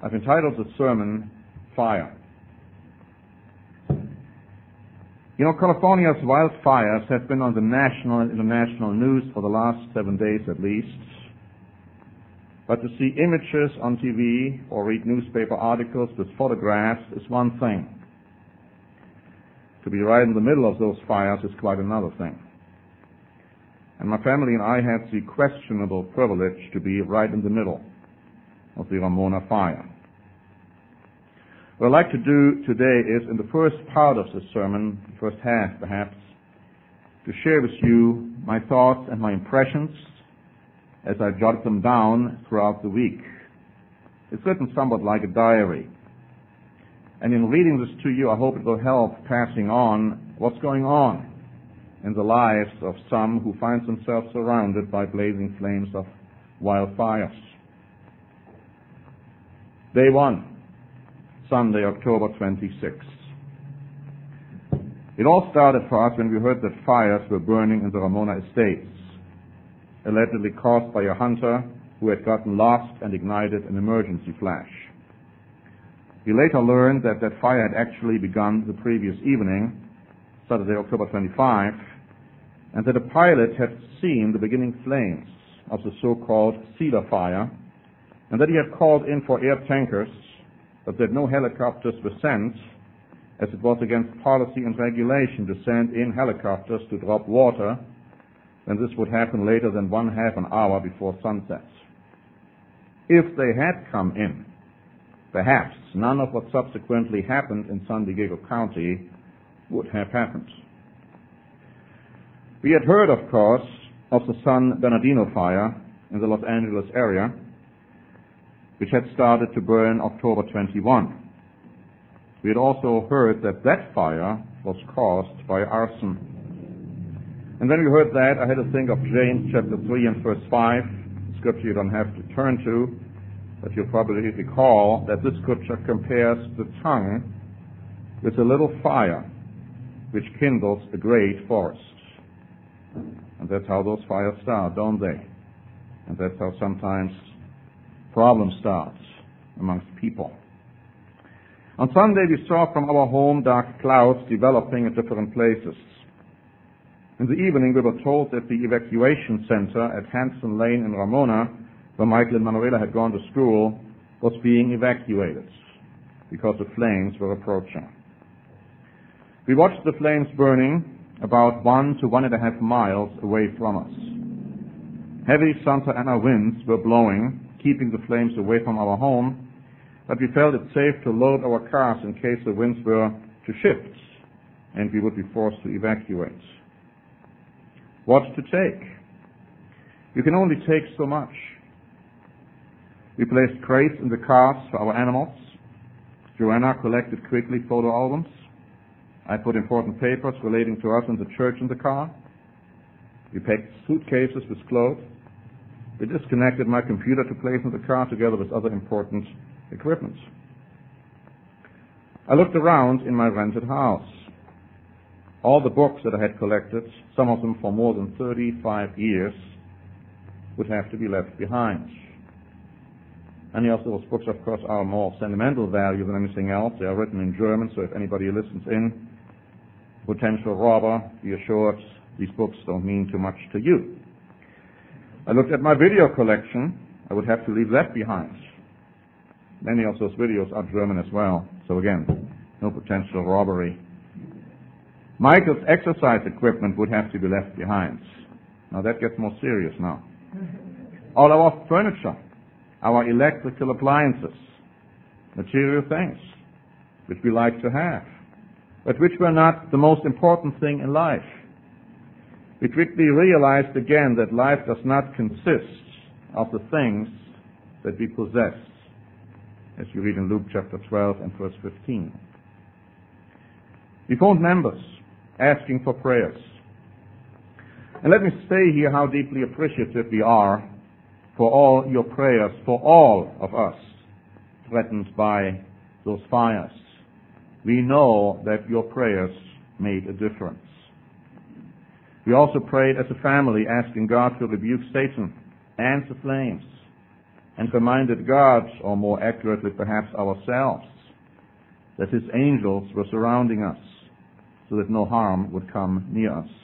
I've entitled the sermon, Fire. You know, California's wildfires have been on the national and international news for the last 7 days at least. But to see images on TV or read newspaper articles with photographs is one thing. To be right in the middle of those fires is quite another thing. And my family and I had the questionable privilege to be right in the middle of the Ramona fire. What I'd like to do today is, in the first part of the sermon, the first half perhaps, to share with you my thoughts and my impressions as I jot them down throughout the week. It's written somewhat like a diary. And in reading this to you, I hope it will help passing on what's going on in the lives of some who find themselves surrounded by blazing flames of wildfires. Day 1. Sunday, October 26th. It all started for us when we heard that fires were burning in the Ramona estates, allegedly caused by a hunter who had gotten lost and ignited an emergency flash. We later learned that that fire had actually begun the previous evening, Saturday, October 25, and that a pilot had seen the beginning flames of the so-called Cedar fire, and that he had called in for air tankers, but that no helicopters were sent, as it was against policy and regulation to send in helicopters to drop water, and this would happen later than half an hour before sunset. If they had come in, perhaps none of what subsequently happened in San Diego County would have happened. We had heard, of course, of the San Bernardino fire in the Los Angeles area, which had started to burn October 21. We had also heard that that fire was caused by arson. And when we heard that, I had to think of James chapter 3 and verse 5, scripture you don't have to turn to, but you'll probably recall that this scripture compares the tongue with a little fire which kindles a great forest. And that's how those fires start, don't they? And that's how sometimes problem starts amongst people. On Sunday, we saw from our home dark clouds developing at different places. In the evening, we were told that the evacuation center at Hanson Lane in Ramona, where Michael and Manuela had gone to school, was being evacuated because the flames were approaching. We watched the flames burning about 1 to 1.5 miles away from us. Heavy Santa Ana winds were blowing, keeping the flames away from our home, but we felt it safe to load our cars in case the winds were to shift and we would be forced to evacuate. What to take? You can only take so much. We placed crates in the cars for our animals. Joanna collected quickly photo albums. I put important papers relating to us and the church in the car. We packed suitcases with clothes. We disconnected my computer to place in the car together with other important equipment. I looked around in my rented house. All the books that I had collected, some of them for more than 35 years, would have to be left behind. Many of those books, of course, are more of sentimental value than anything else. They are written in German, so if anybody listens in, potential robber, be assured these books don't mean too much to you. I looked at my video collection. I would have to leave that behind. Many of those videos are German as well. So again, no potential robbery. Michael's exercise equipment would have to be left behind. Now that gets more serious now. All our furniture, our electrical appliances, material things, which we like to have, but which were not the most important thing in life. We quickly realized again that life does not consist of the things that we possess, as you read in Luke chapter 12 and verse 15. We phoned members asking for prayers. And let me say here how deeply appreciative we are for all your prayers, for all of us threatened by those fires. We know that your prayers made a difference. We also prayed as a family, asking God to rebuke Satan and the flames, and reminded God, or more accurately perhaps ourselves, that His angels were surrounding us so that no harm would come near us.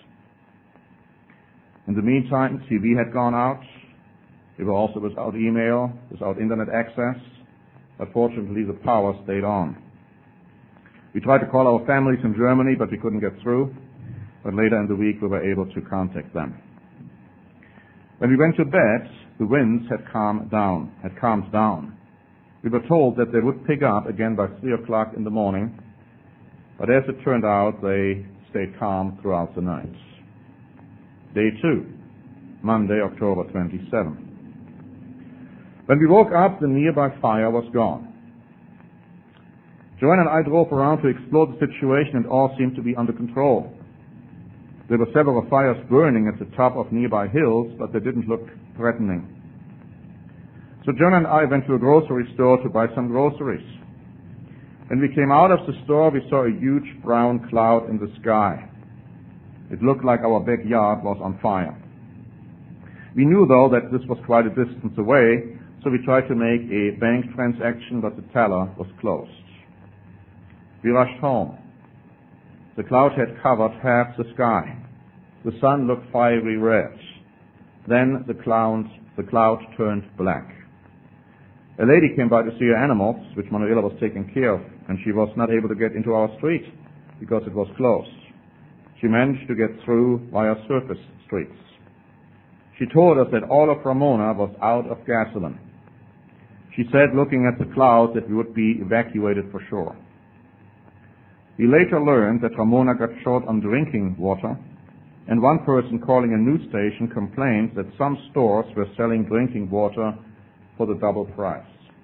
In the meantime, TV had gone out. We were also without email, without internet access, but fortunately the power stayed on. We tried to call our families in Germany, but we couldn't get through. But later in the week we were able to contact them. When we went to bed, the winds had calmed down. We were told that they would pick up again by 3 o'clock in the morning, but as it turned out, they stayed calm throughout the night. Day 2, Monday, October 27. When we woke up, the nearby fire was gone. Joanne and I drove around to explore the situation, and all seemed to be under control. There were several fires burning at the top of nearby hills, but they didn't look threatening. So Joanne and I went to a grocery store to buy some groceries. When we came out of the store, we saw a huge brown cloud in the sky. It looked like our backyard was on fire. We knew, though, that this was quite a distance away, so we tried to make a bank transaction, but the teller was closed. We rushed home. The cloud had covered half the sky. The sun looked fiery red. Then the cloud turned black. A lady came by to see her animals, which Manuela was taking care of, and she was not able to get into our street because it was closed. She managed to get through via surface streets. She told us that all of Ramona was out of gasoline. She said, looking at the clouds, that we would be evacuated for sure. We later learned that Ramona got short on drinking water, and one person calling a news station complained that some stores were selling drinking water for the double price.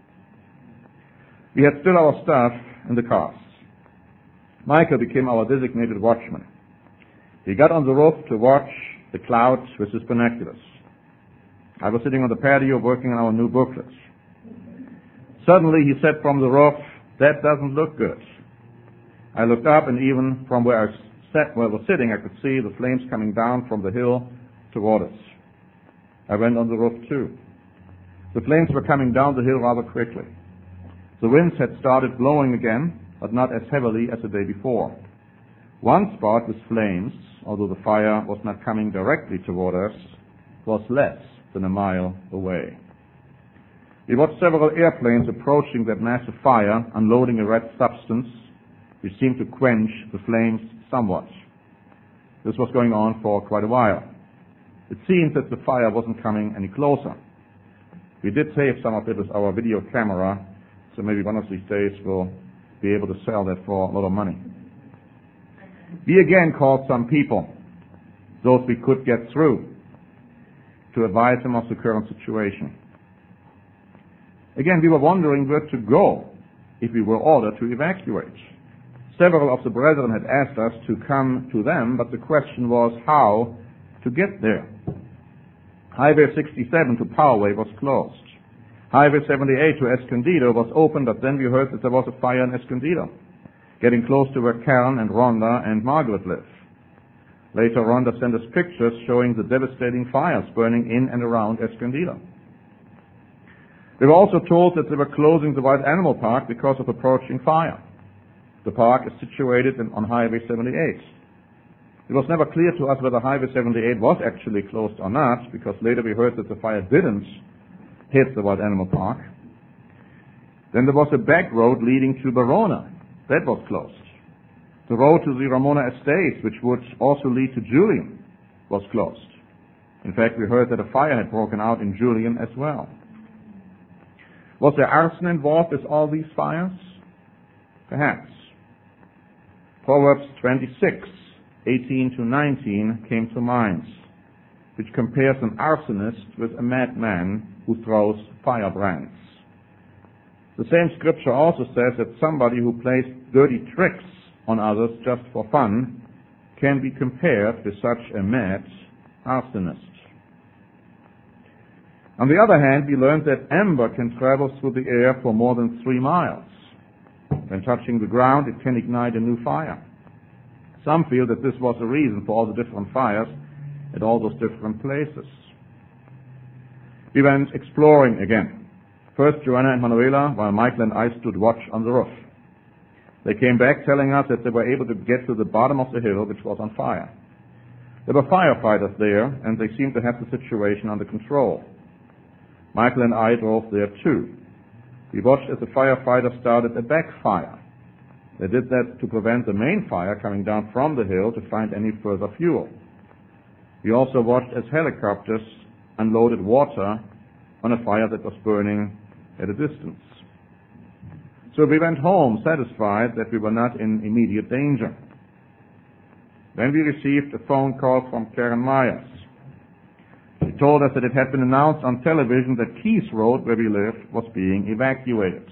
We had still our stuff in the cars. Michael became our designated watchman. He got on the roof to watch the clouds with his binoculars. I was sitting on the patio working on our new booklets. Suddenly he said from the roof, "That doesn't look good." I looked up, and even from where I was sitting, I could see the flames coming down from the hill toward us. I went on the roof too. The flames were coming down the hill rather quickly. The winds had started blowing again, but not as heavily as the day before. One spot with flames, although the fire was not coming directly toward us, was less than a mile away. We watched several airplanes approaching that massive fire, unloading a red substance which seemed to quench the flames somewhat. This was going on for quite a while. It seemed that the fire wasn't coming any closer. We did save some of it with our video camera, so maybe one of these days we'll be able to sell that for a lot of money. We again called some people, those we could get through, to advise them of the current situation. Again, we were wondering where to go if we were ordered to evacuate. Several of the brethren had asked us to come to them, but the question was how to get there. Highway 67 to Poway was closed. Highway 78 to Escondido was open, but then we heard that there was a fire in Escondido, getting close to where Karen and Rhonda and Margaret live. Later, Rhonda sent us pictures showing the devastating fires burning in and around Escondido. We were also told that they were closing the Wild Animal Park because of approaching fire. The park is situated on Highway 78. It was never clear to us whether Highway 78 was actually closed or not, because later we heard that the fire didn't hit the Wild Animal Park. Then there was a back road leading to Verona. That was closed. The road to the Ramona Estates, which would also lead to Julian, was closed. In fact, we heard that a fire had broken out in Julian as well. Was there arson involved with all these fires? Perhaps. Proverbs 26:18-19 came to mind, which compares an arsonist with a madman who throws firebrands. The same scripture also says that somebody who plays dirty tricks on others just for fun can be compared with such a mad arsonist. On the other hand, we learned that ember can travel through the air for more than 3 miles. When touching the ground, it can ignite a new fire. Some feel that this was the reason for all the different fires at all those different places. We went exploring again. First Joanna and Manuela, while Michael and I stood watch on the roof. They came back telling us that they were able to get to the bottom of the hill, which was on fire. There were firefighters there, and they seemed to have the situation under control. Michael and I drove there too. We watched as the firefighters started a backfire. They did that to prevent the main fire coming down from the hill to find any further fuel. We also watched as helicopters unloaded water on a fire that was burning at a distance. So we went home satisfied that we were not in immediate danger. Then we received a phone call from Karen Myers. She told us that it had been announced on television that Keys Road, where we lived, was being evacuated.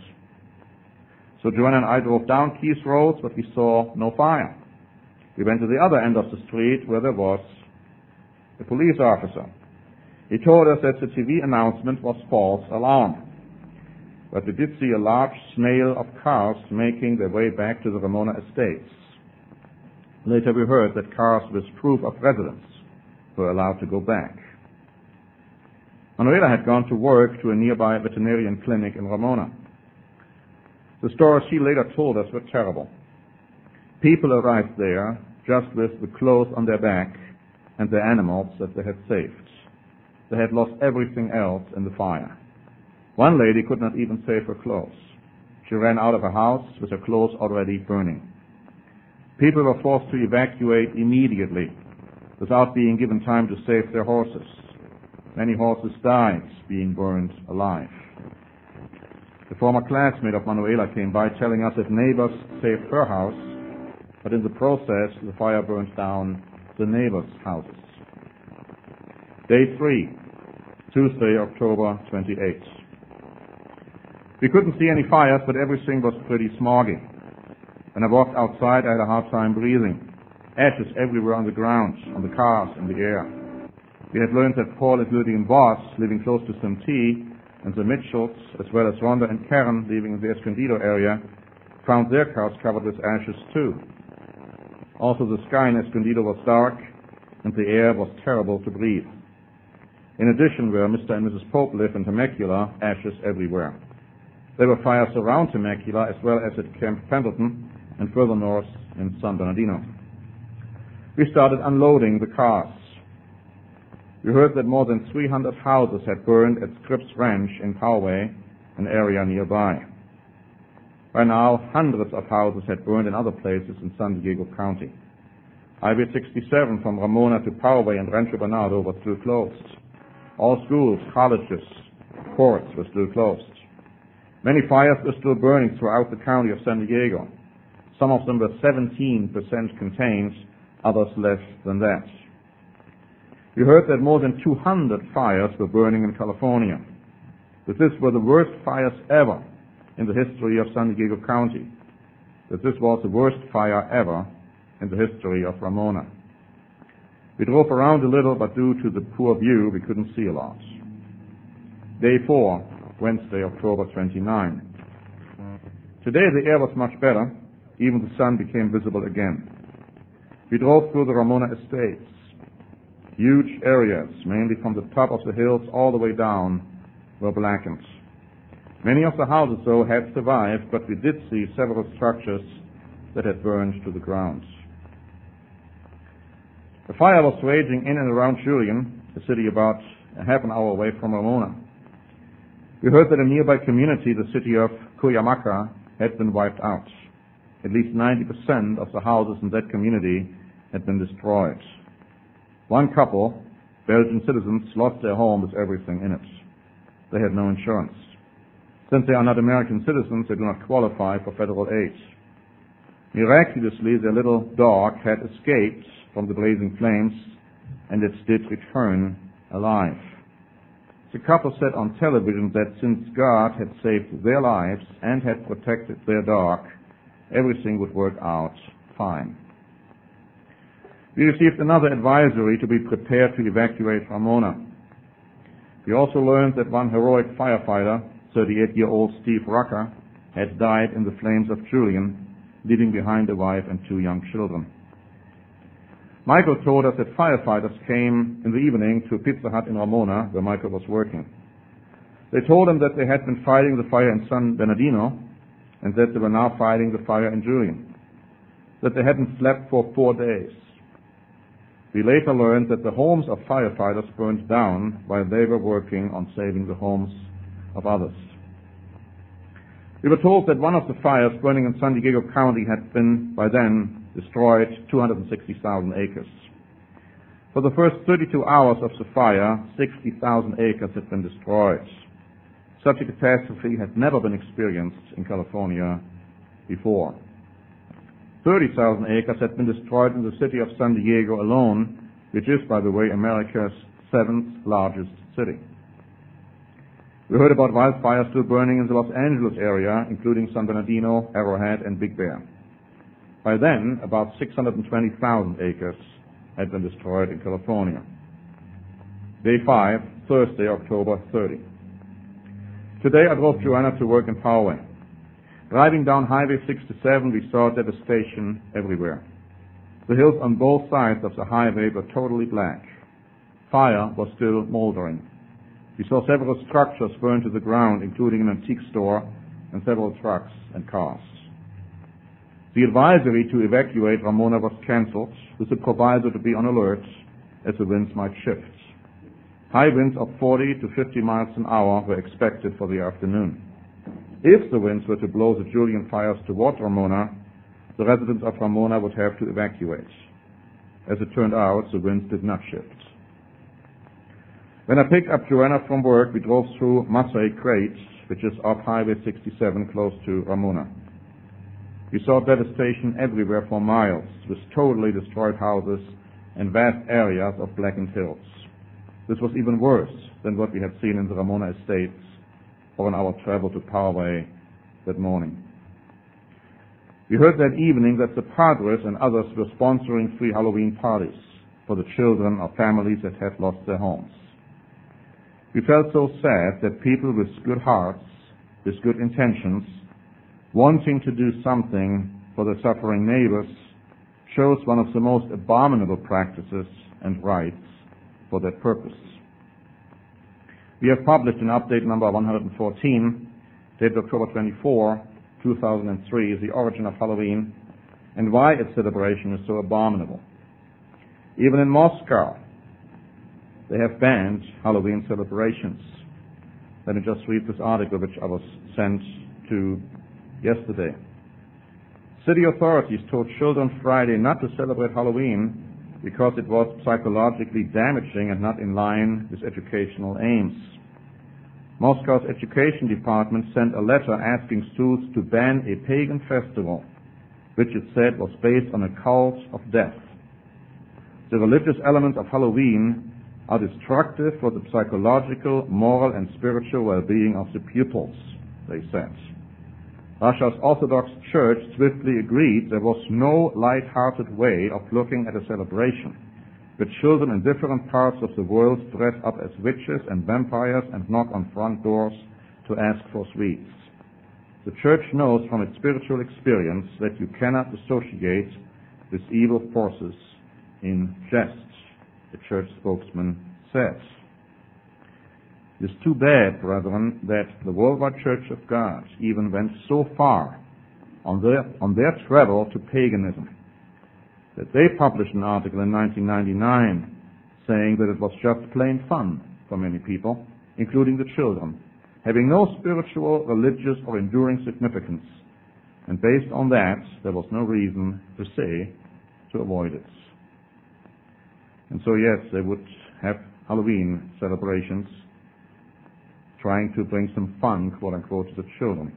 So Joanna and I drove down Keys Road, but we saw no fire. We went to the other end of the street where there was a police officer. He told us that the TV announcement was false alarm. But we did see a large snail of cars making their way back to the Ramona estates. Later we heard that cars with proof of residence were allowed to go back. Manuela had gone to work to a nearby veterinarian clinic in Ramona. The stories she later told us were terrible. People arrived there just with the clothes on their back and their animals that they had saved. They had lost everything else in the fire. One lady could not even save her clothes. She ran out of her house with her clothes already burning. People were forced to evacuate immediately without being given time to save their horses. Many horses died being burned alive. The former classmate of Manuela came by telling us that neighbors saved her house, but in the process the fire burned down the neighbors' houses. Day 3, Tuesday, October 28th. We couldn't see any fires, but everything was pretty smoggy. When I walked outside, I had a hard time breathing. Ashes everywhere on the ground, on the cars, in the air. We had learned that Paul and Lillian Voss, living close to St. and the Mitchells, as well as Rhonda and Karen, living in the Escondido area, found their cars covered with ashes too. Also, the sky in Escondido was dark, and the air was terrible to breathe. In addition, where Mr. and Mrs. Pope live in Temecula, ashes everywhere. There were fires around Temecula as well as at Camp Pendleton and further north in San Bernardino. We started unloading the cars. We heard that more than 300 houses had burned at Scripps Ranch in Poway, an area nearby. By now, hundreds of houses had burned in other places in San Diego County. Highway 67 from Ramona to Poway and Rancho Bernardo was still closed. All schools, colleges, courts were still closed. Many fires were still burning throughout the county of San Diego. Some of them were 17% contained, others less than that. We heard that more than 200 fires were burning in California. That this were the worst fires ever in the history of San Diego County. That this was the worst fire ever in the history of Ramona. We drove around a little, but due to the poor view, we couldn't see a lot. Day 4, Wednesday, October 29. Today the air was much better. Even the sun became visible again. We drove through the Ramona estates. Huge areas, mainly from the top of the hills all the way down, were blackened. Many of the houses, though, had survived, but we did see several structures that had burned to the ground. The fire was raging in and around Julian, a city about a half an hour away from Ramona. We heard that a nearby community, the city of Cuyamaca, had been wiped out. At least 90% of the houses in that community had been destroyed. One couple, Belgian citizens, lost their home with everything in it. They had no insurance. Since they are not American citizens, they do not qualify for federal aid. Miraculously, their little dog had escaped from the blazing flames, and it did return alive. The couple said on television that since God had saved their lives and had protected their dog, everything would work out fine. We received another advisory to be prepared to evacuate Ramona. We also learned that one heroic firefighter, 38-year-old Steve Rucker, had died in the flames of Julian, leaving behind a wife and 2 young children. Michael told us that firefighters came in the evening to a Pizza Hut in Ramona, where Michael was working. They told him that they had been fighting the fire in San Bernardino and that they were now fighting the fire in Julian, that they hadn't slept for 4 days. We later learned that the homes of firefighters burned down while they were working on saving the homes of others. We were told that one of the fires burning in San Diego County had been, by then, destroyed 260,000 acres. For the first 32 hours of the fire, 60,000 acres had been destroyed. Such a catastrophe had never been experienced in California before. 30,000 acres had been destroyed in the city of San Diego alone, which is, by the way, America's 7th largest city. We heard about wildfires still burning in the Los Angeles area, including San Bernardino, Arrowhead, and Big Bear. By then, about 620,000 acres had been destroyed in California. Day 5, Thursday, October 30. Today I drove Joanna to work in Poway. Driving down Highway 67, we saw devastation everywhere. The hills on both sides of the highway were totally black. Fire was still moldering. We saw several structures burned to the ground, including an antique store and several trucks and cars. The advisory to evacuate Ramona was canceled, with the proviso to be on alert as the winds might shift. High winds of 40 to 50 miles an hour were expected for the afternoon. If the winds were to blow the Julian fires toward Ramona, the residents of Ramona would have to evacuate. As it turned out, the winds did not shift. When I picked up Joanna from work, we drove through Massey Crate, which is off Highway 67 close to Ramona. We saw devastation everywhere for miles, with totally destroyed houses and vast areas of blackened hills. This was even worse than what we had seen in the Ramona estates or on our travel to Poway that morning. We heard that evening that the Padres and others were sponsoring free Halloween parties for the children of families that had lost their homes. We felt so sad that people with good hearts, with good intentions, wanting to do something for their suffering neighbors, chose one of the most abominable practices and rites for that purpose. We have published in update number 114, dated October 24, 2003, The Origin of Halloween and Why its celebration is so abominable. Even in Moscow, they have banned Halloween celebrations. Let me just read this article which I was sent to yesterday. City authorities told children Friday not to celebrate Halloween because it was psychologically damaging and not in line with educational aims. Moscow's education department sent a letter asking schools to ban a pagan festival, which it said was based on a cult of death. The religious elements of Halloween are destructive for the psychological, moral, and spiritual well-being of the pupils, they said. Russia's Orthodox Church swiftly agreed there was no light-hearted way of looking at a celebration, with children in different parts of the world dress up as witches and vampires and knock on front doors to ask for sweets. The Church knows from its spiritual experience that you cannot associate with evil forces in jest, the Church spokesman says. It is too bad, brethren, that the Worldwide Church of God even went so far on their travel to paganism that they published an article in 1999 saying that it was just plain fun for many people, including the children, having no spiritual, religious, or enduring significance. And based on that, there was no reason per se to avoid it. And so, yes, they would have Halloween celebrations, trying to bring some fun, quote-unquote, to the children.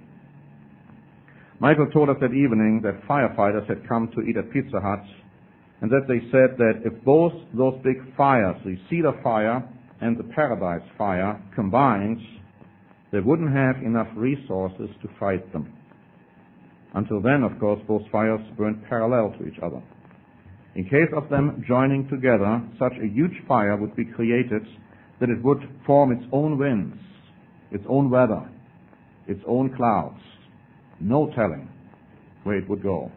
Michael told us that evening that firefighters had come to eat at Pizza Hut, and that they said that if both those big fires, the Cedar Fire and the Paradise Fire, combined, they wouldn't have enough resources to fight them. Until then, of course, both fires burned parallel to each other. In case of them joining together, such a huge fire would be created that it would form its own winds, its own weather, its own clouds. No telling where it would go.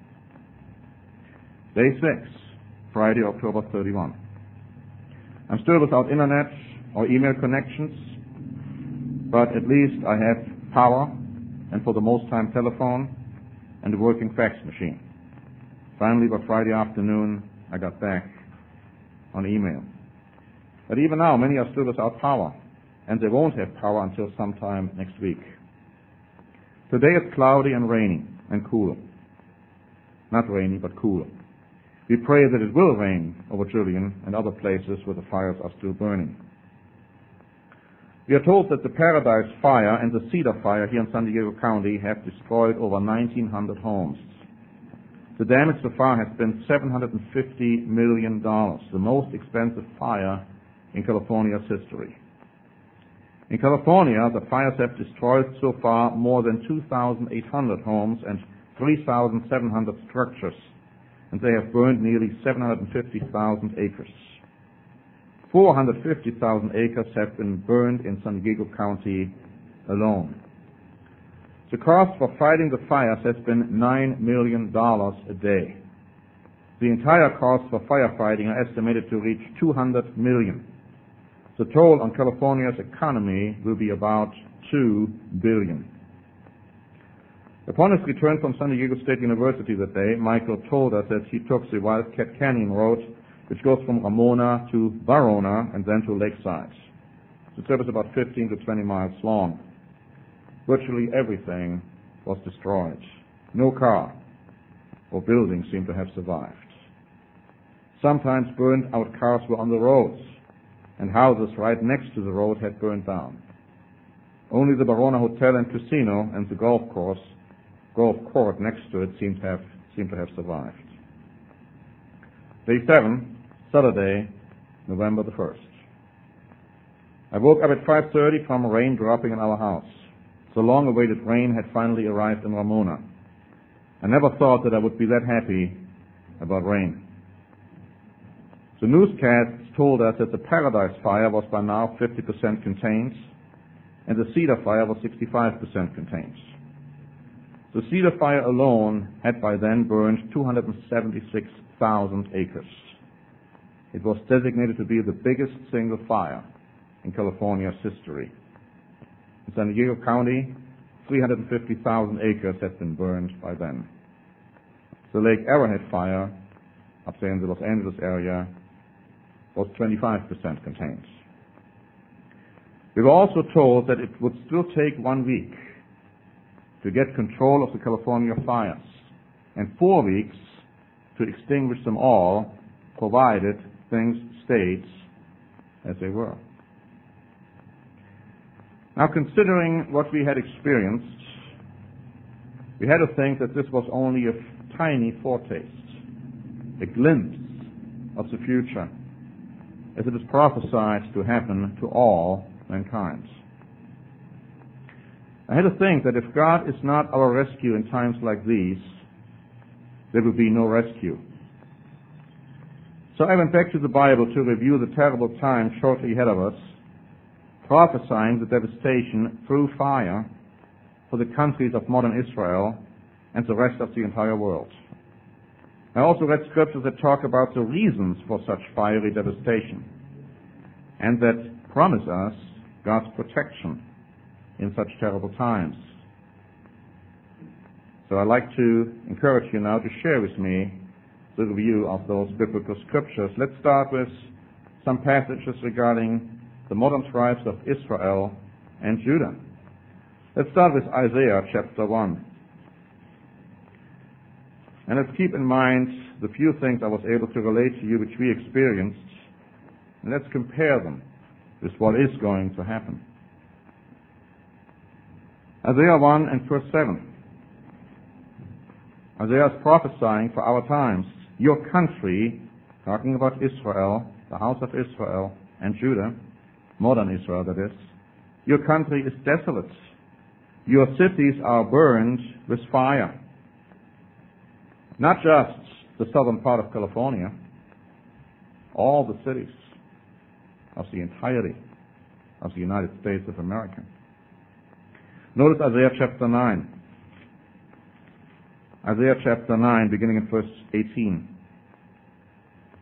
Day 6, Friday, October 31. I'm still without internet or email connections. but at least I have power and for the most time telephone and a working fax machine. Finally, by Friday afternoon, I got back on email. But even now, many are still without power, and they won't have power until sometime next week. Today it's cloudy and rainy and cool. Not rainy, but cool. We pray that it will rain over Julian and other places where the fires are still burning. We are told that the Paradise Fire and the Cedar Fire here in San Diego County have destroyed over 1,900 homes. The damage so far has been $750 million, the most expensive fire in California's history. In California, the fires have destroyed so far more than 2,800 homes and 3,700 structures, and they have burned nearly 750,000 acres. 450,000 acres have been burned in San Diego County alone. The cost for fighting the fires has been $9 million a day. The entire cost for firefighting are estimated to reach $200 million. The toll on California's economy will be about $2 billion. Upon his return from San Diego State University that day, Michael told us that he took the Wildcat Canyon Road, which goes from Ramona to Barona and then to Lakeside. The trip is about 15 to 20 miles long. Virtually everything was destroyed. No car or building seemed to have survived. Sometimes burned out cars were on the roads, and houses right next to the road had burned down. Only the Barona Hotel and Casino and the golf court next to it seemed to have survived. Day 7, Saturday, November the 1st. I woke up at 5:30 from rain dropping in our house. The long-awaited rain had finally arrived in Ramona. I never thought that I would be that happy about rain. The newscasts told us that the Paradise Fire was by now 50% contained, and the Cedar Fire was 65% contained. The Cedar Fire alone had by then burned 276,000 acres. It was designated to be the biggest single fire in California's history. In San Diego County, 350,000 acres had been burned by then. The Lake Arrowhead Fire, up there in the Los Angeles area, was 25% contained. We were also told that it would still take 1 week to get control of the California fires and 4 weeks to extinguish them all, provided things stayed as they were. Now, considering what we had experienced, we had to think that this was only a tiny foretaste, a glimpse of the future, as it is prophesied to happen to all mankind. I had to think that if God is not our rescue in times like these, there will be no rescue. So I went back to the Bible to review the terrible time shortly ahead of us, prophesying the devastation through fire for the countries of modern Israel and the rest of the entire world. I also read scriptures that talk about the reasons for such fiery devastation and that promise us God's protection in such terrible times. So I'd like to encourage you now to share with me the review of those biblical scriptures. Let's start with some passages regarding the modern tribes of Israel and Judah. Let's start with Isaiah chapter 1. And let's keep in mind the few things I was able to relate to you which we experienced, and let's compare them with what is going to happen. Isaiah 1 and verse 7. Isaiah is prophesying for our times. Your country, talking about Israel, the house of Israel and Judah, modern Israel that is, your country is desolate. Your cities are burned with fire. Not just the southern part of California, all the cities of the entirety of the United States of America. Notice Isaiah chapter 9. Isaiah chapter 9, beginning in verse 18.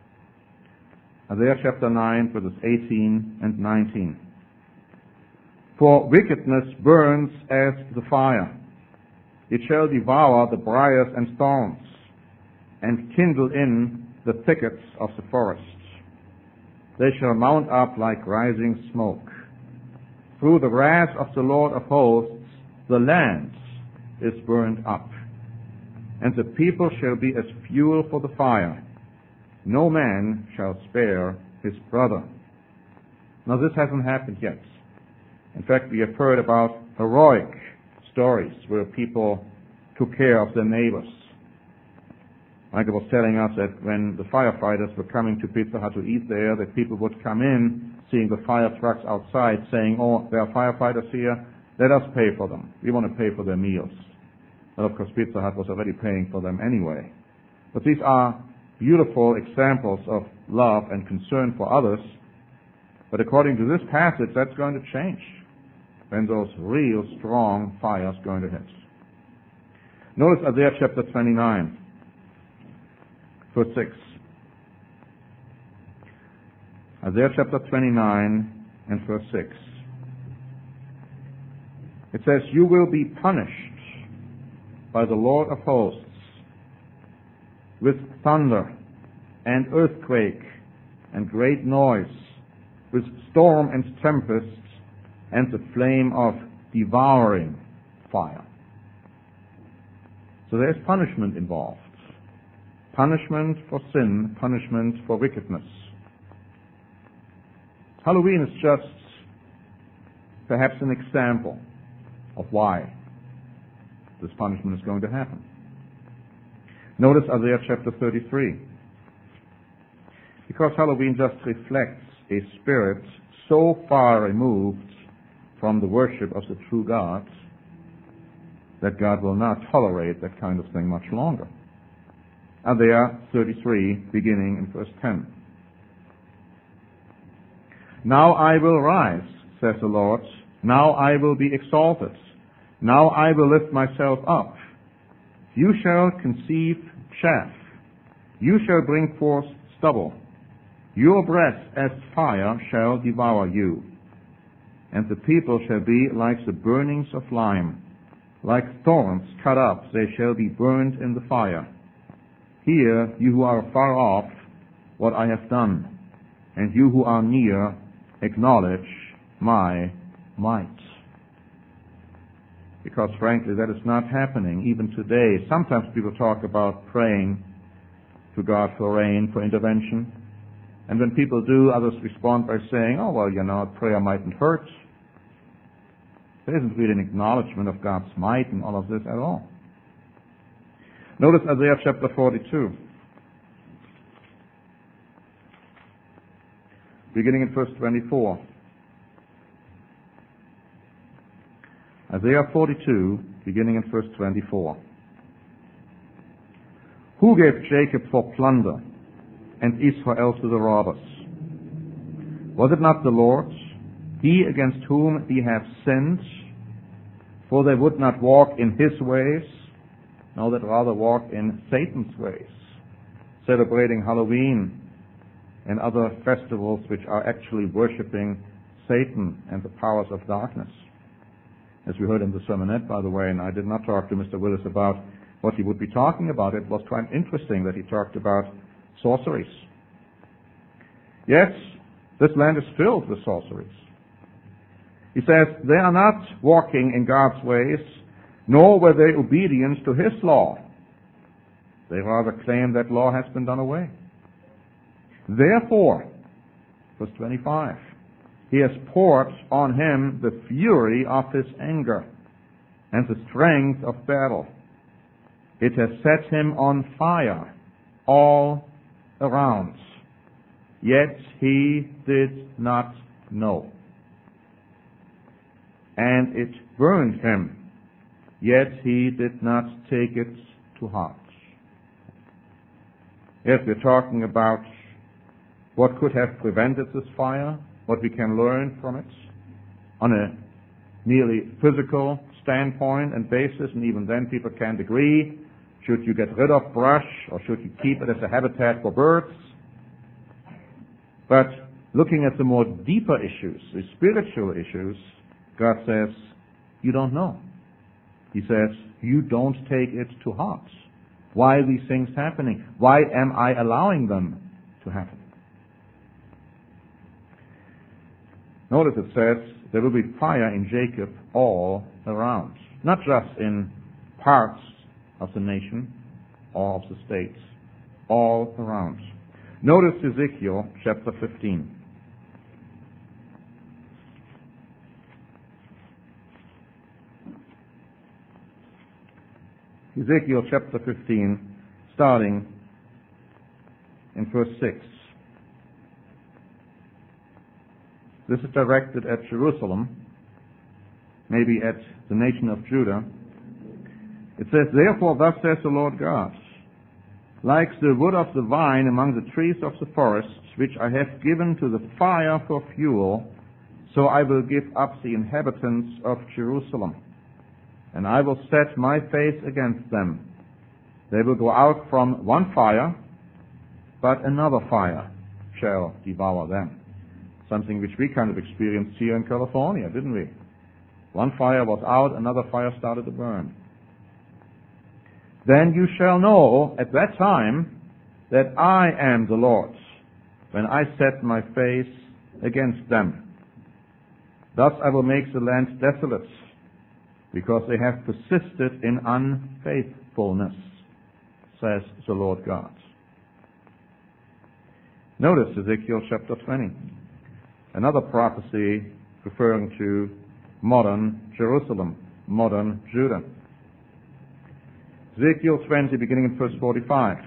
Isaiah chapter 9, verses 18 and 19. For wickedness burns as the fire. It shall devour the briars and thorns, and kindle in the thickets of the forests. They shall mount up like rising smoke. Through the wrath of the Lord of hosts, the land is burned up, and the people shall be as fuel for the fire. No man shall spare his brother. Now this hasn't happened yet. In fact, we have heard about heroic stories where people took care of their neighbors. Michael was telling us that when the firefighters were coming to Pizza Hut to eat there, that people would come in, seeing the fire trucks outside, saying, "Oh, there are firefighters here, let us pay for them. We want to pay for their meals." Well, of course, Pizza Hut was already paying for them anyway. But these are beautiful examples of love and concern for others. But according to this passage, that's going to change when those real strong fires going to hit. Notice Isaiah chapter 29, verse 6. Isaiah chapter 29 and verse 6. It says, "You will be punished by the Lord of hosts with thunder and earthquake and great noise, with storm and tempest and the flame of devouring fire." So there's punishment involved. Punishment for sin, punishment for wickedness. Halloween is just perhaps an example of why this punishment is going to happen. Notice Isaiah chapter 33. Because Halloween just reflects a spirit so far removed from the worship of the true God that God will not tolerate that kind of thing much longer. Isaiah 33, beginning in verse 10. "Now I will rise, says the Lord. Now I will be exalted. Now I will lift myself up. You shall conceive chaff. You shall bring forth stubble. Your breath as fire shall devour you. And the people shall be like the burnings of lime. Like thorns cut up, they shall be burned in the fire. Hear, you who are far off, what I have done, and you who are near, acknowledge my might." Because frankly, that is not happening even today. Sometimes people talk about praying to God for rain, for intervention. And when people do, others respond by saying, "Oh, well, prayer mightn't hurt." There isn't really an acknowledgement of God's might in all of this at all. Notice Isaiah chapter 42. Beginning in verse 24. Isaiah 42, beginning in verse 24. "Who gave Jacob for plunder and Israel to the robbers? Was it not the Lord, he against whom we have sinned? For they would not walk in his ways, no, that rather walk in Satan's ways, celebrating Halloween and other festivals which are actually worshiping Satan and the powers of darkness." As we heard in the sermonette, by the way, and I did not talk to Mr. Willis about what he would be talking about. It was quite interesting that he talked about sorceries. Yes, this land is filled with sorceries. He says, they are not walking in God's ways, nor were they obedient to his law. They rather claim that law has been done away. Therefore, verse 25, he has poured on him the fury of his anger and the strength of battle. It has set him on fire all around, yet he did not know. And it burned him, yet he did not take it to heart. Yes, we're talking about what could have prevented this fire, what we can learn from it on a merely physical standpoint and basis, and even then people can't agree. Should you get rid of brush, or should you keep it as a habitat for birds? But looking at the more deeper issues, the spiritual issues, God says, you don't know. He says, you don't take it to heart. Why are these things happening? Why am I allowing them to happen? Notice it says, there will be fire in Jacob all around. Not just in parts of the nation or of the states. All around. Notice Ezekiel chapter 15. Ezekiel chapter 15, starting in verse 6. This is directed at Jerusalem, maybe at the nation of Judah. It says, therefore thus says the Lord God, like the wood of the vine among the trees of the forests, which I have given to the fire for fuel, so I will give up the inhabitants of Jerusalem. And I will set my face against them. They will go out from one fire, but another fire shall devour them. Something which we kind of experienced here in California, didn't we? One fire was out, another fire started to burn. Then you shall know at that time that I am the Lord, when I set my face against them. Thus I will make the land desolate, because they have persisted in unfaithfulness, says the Lord God. Notice Ezekiel chapter 20. Another prophecy referring to modern Jerusalem, modern Judah. Ezekiel 20, beginning in verse 45.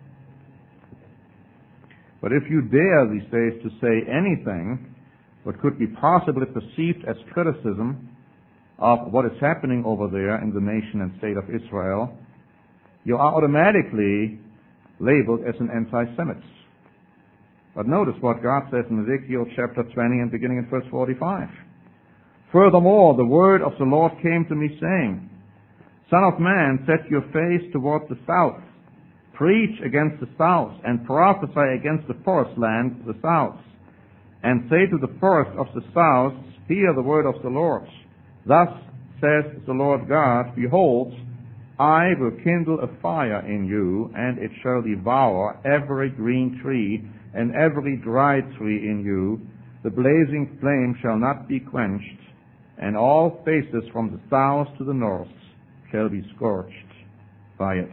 But if you dare these days to say anything what could be possibly perceived as criticism of what is happening over there in the nation and state of Israel, you are automatically labeled as an anti-Semite. But notice what God says in Ezekiel chapter 20 and beginning in verse 45. Furthermore, the word of the Lord came to me, saying, Son of man, set your face toward the south. Preach against the south, and prophesy against the forest land, the south. And say to the forest of the south, Hear the word of the Lord. Thus says the Lord God, Behold, I will kindle a fire in you, and it shall devour every green tree and every dry tree in you. The blazing flame shall not be quenched, and all faces from the south to the north shall be scorched by it.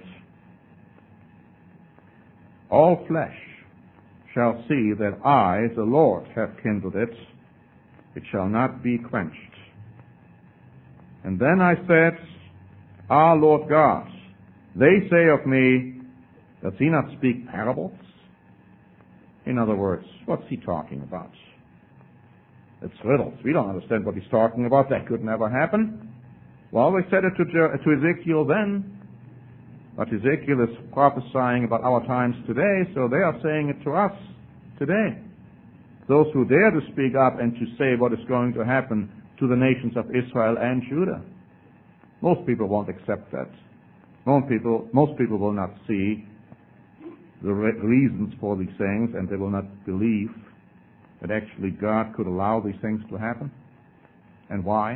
All flesh shall see that I, the Lord, have kindled it. It shall not be quenched. And then I said, Ah, Lord God, they say of me, does he not speak parables? In other words, what's he talking about? It's riddles. We don't understand what he's talking about. That could never happen. Well, they said it to Ezekiel then, but Ezekiel is prophesying about our times today, so they are saying it to us today. Those who dare to speak up and to say what is going to happen to the nations of Israel and Judah. Most people won't accept that. Most people will not see the reasons for these things, and they will not believe that actually God could allow these things to happen. And why?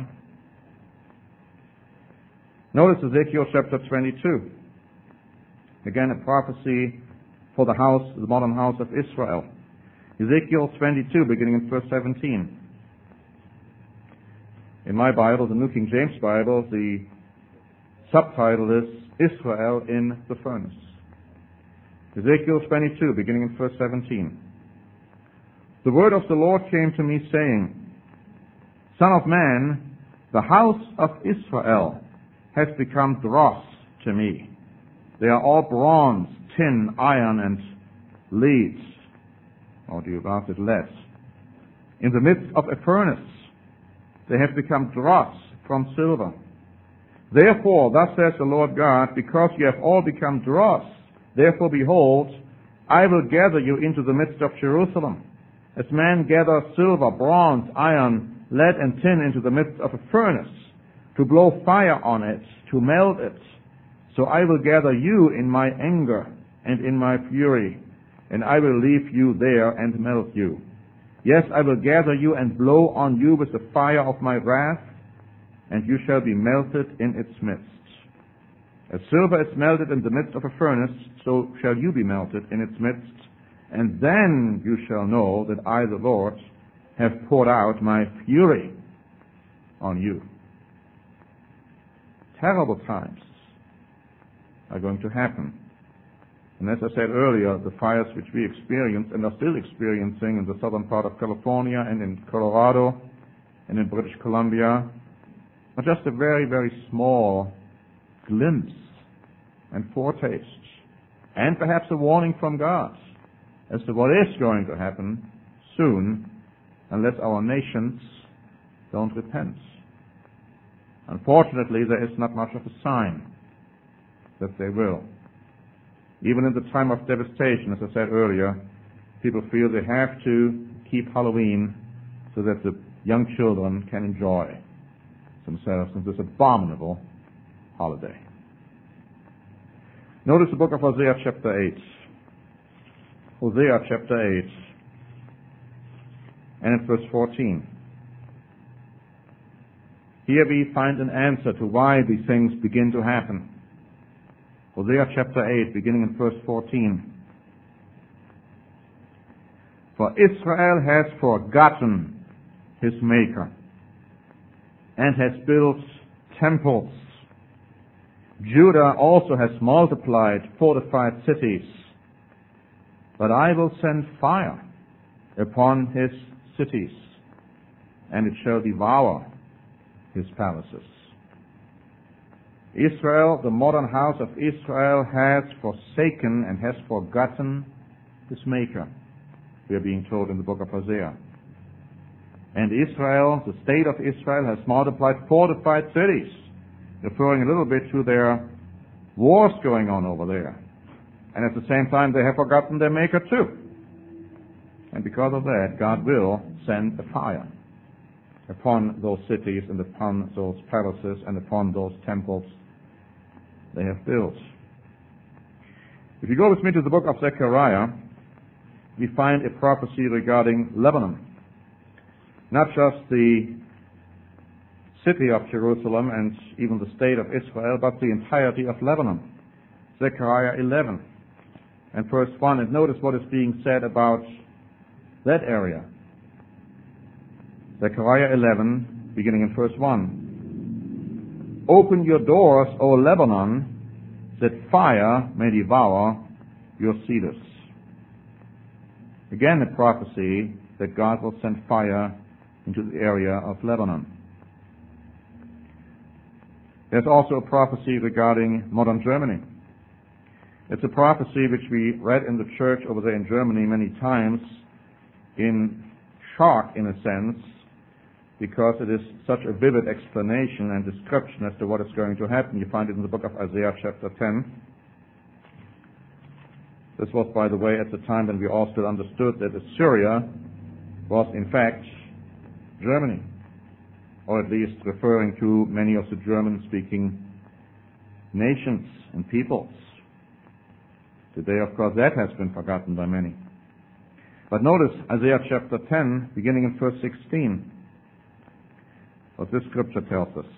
Notice Ezekiel chapter 22. Again, a prophecy for the modern house of Israel. Ezekiel 22, beginning in verse 17. In my Bible, the New King James Bible, the subtitle is Israel in the Furnace. Ezekiel 22, beginning in verse 17. The word of the Lord came to me, saying, Son of man, the house of Israel has become dross to me. They are all bronze, tin, iron, and lead. Or do you pronounce it lead? In the midst of a furnace, they have become dross from silver. Therefore, thus says the Lord God, because you have all become dross, therefore behold, I will gather you into the midst of Jerusalem, as man gathers silver, bronze, iron, lead, and tin into the midst of a furnace, to blow fire on it, to melt it. So I will gather you in my anger and in my fury, and I will leave you there and melt you. Yes, I will gather you and blow on you with the fire of my wrath, and you shall be melted in its midst. As silver is melted in the midst of a furnace, so shall you be melted in its midst, and then you shall know that I, the Lord, have poured out my fury on you. Terrible times are going to happen. And as I said earlier, the fires which we experienced and are still experiencing in the southern part of California and in Colorado and in British Columbia are just a very, very small glimpse and foretaste, and perhaps a warning from God as to what is going to happen soon unless our nations don't repent. Unfortunately, there is not much of a sign that they will. Even in the time of devastation, as I said earlier, people feel they have to keep Halloween so that the young children can enjoy themselves in this abominable holiday. Notice the book of Hosea chapter 8. Hosea chapter 8 and in verse 14. Here we find an answer to why these things begin to happen. Hosea chapter 8, beginning in verse 14. For Israel has forgotten his Maker and has built temples. Judah also has multiplied fortified cities. But I will send fire upon his cities, and it shall devour his palaces. Israel, the modern house of Israel, has forsaken and has forgotten his Maker, we are being told in the book of Hosea. And Israel, the state of Israel, has multiplied fortified cities, referring a little bit to their wars going on over there. And at the same time, they have forgotten their Maker too. And because of that, God will send a fire upon those cities and upon those palaces and upon those temples they have built. If you go with me to the book of Zechariah, we find a prophecy regarding Lebanon. Not just the city of Jerusalem and even the state of Israel, but the entirety of Lebanon. Zechariah 11 and verse 1. And notice what is being said about that area. Zechariah 11, beginning in verse 1. Open your doors, O Lebanon, that fire may devour your cedars. Again, a prophecy that God will send fire into the area of Lebanon. There's also a prophecy regarding modern Germany. It's a prophecy which we read in the church over there in Germany many times in shock, in a sense, because it is such a vivid explanation and description as to what is going to happen. You find it in the book of Isaiah chapter 10. This was, by the way, at the time when we all still understood that Assyria was, in fact, Germany, or at least referring to many of the German-speaking nations and peoples. Today, of course, that has been forgotten by many. But notice Isaiah chapter 10, beginning in verse 16, what this scripture tells us.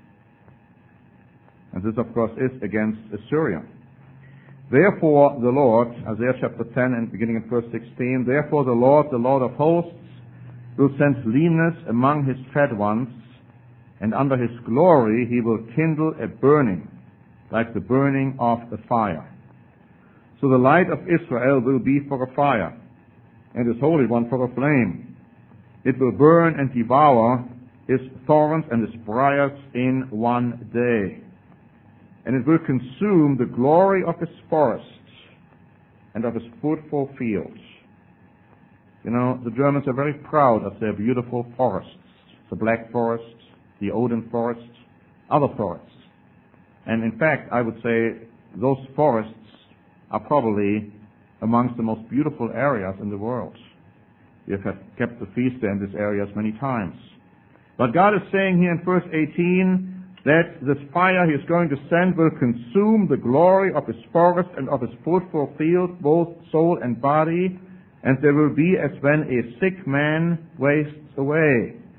And this, of course, is against Assyria. Therefore the Lord, Isaiah chapter 10 and beginning in verse 16, therefore the Lord of hosts, will send leanness among his fat ones, and under his glory he will kindle a burning, like the burning of a fire. So the light of Israel will be for a fire, and his Holy One for a flame. It will burn and devour his thorns and his briars in one day. And it will consume the glory of his forests and of his fruitful fields. You know, the Germans are very proud of their beautiful forests, the Black Forest, the Odin Forest, other forests. And in fact, I would say those forests are probably amongst the most beautiful areas in the world. We have kept the feast there in these areas many times. But God is saying here in verse 18 that this fire he is going to send will consume the glory of his forest and of his fruitful field, both soul and body, and there will be as when a sick man wastes away.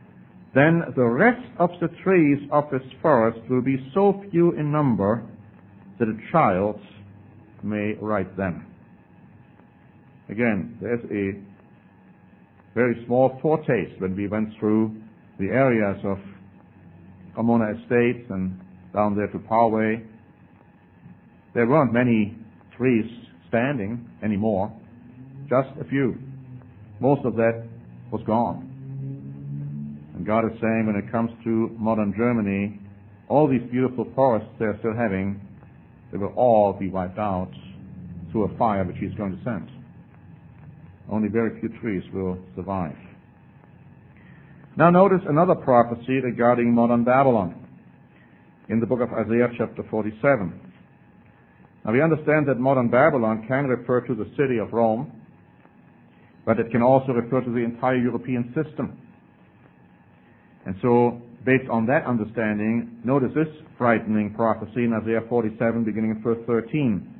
then the rest of the trees of his forest will be so few in number that a child may write them. Again, there's a very small foretaste when we went through the areas of Ramona Estates and down there to Poway. There weren't many trees standing anymore, just a few. Most of that was gone. And God is saying, when it comes to modern Germany, all these beautiful forests they're still having, they will all be wiped out through a fire which He's going to send. Only very few trees will survive. Now notice another prophecy regarding modern Babylon in the book of Isaiah chapter 47. Now we understand that modern Babylon can refer to the city of Rome, but it can also refer to the entire European system. And so, based on that understanding, notice this frightening prophecy in Isaiah 47, beginning in verse 13.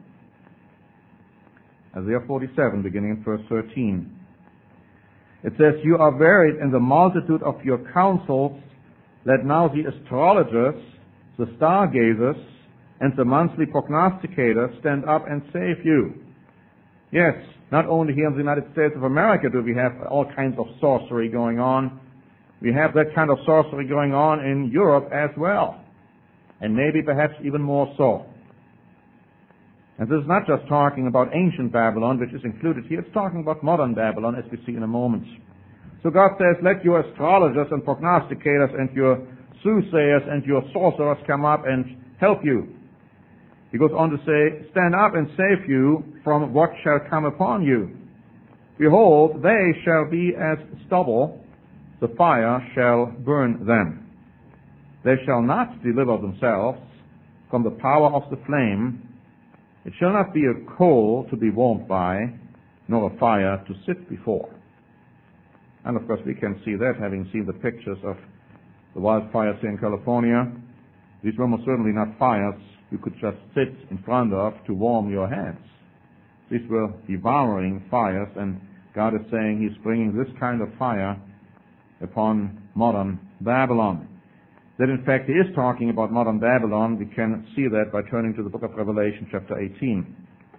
Isaiah 47, beginning in verse 13. It says, "You are varied in the multitude of your counsels. Let now the astrologers, the stargazers, and the monthly prognosticators stand up and save you." Yes, not only here in the United States of America do we have all kinds of sorcery going on. We have that kind of sorcery going on in Europe as well, and maybe perhaps even more so. And this is not just talking about ancient Babylon, which is included here. It's talking about modern Babylon, as we see in a moment. So God says, let your astrologers and prognosticators and your soothsayers and your sorcerers come up and help you. He goes on to say, stand up and save you from what shall come upon you. Behold, they shall be as stubble, the fire shall burn them. They shall not deliver themselves from the power of the flame. It shall not be a coal to be warmed by, nor a fire to sit before. And of course we can see that, having seen the pictures of the wildfires here in California. These were most certainly not fires you could just sit in front of to warm your hands. These were devouring fires, and God is saying He's bringing this kind of fire upon modern Babylon. That in fact He is talking about modern Babylon, we can see that by turning to the book of Revelation chapter 18.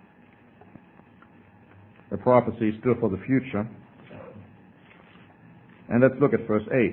A prophecy still for the future. And let's look at verse 8.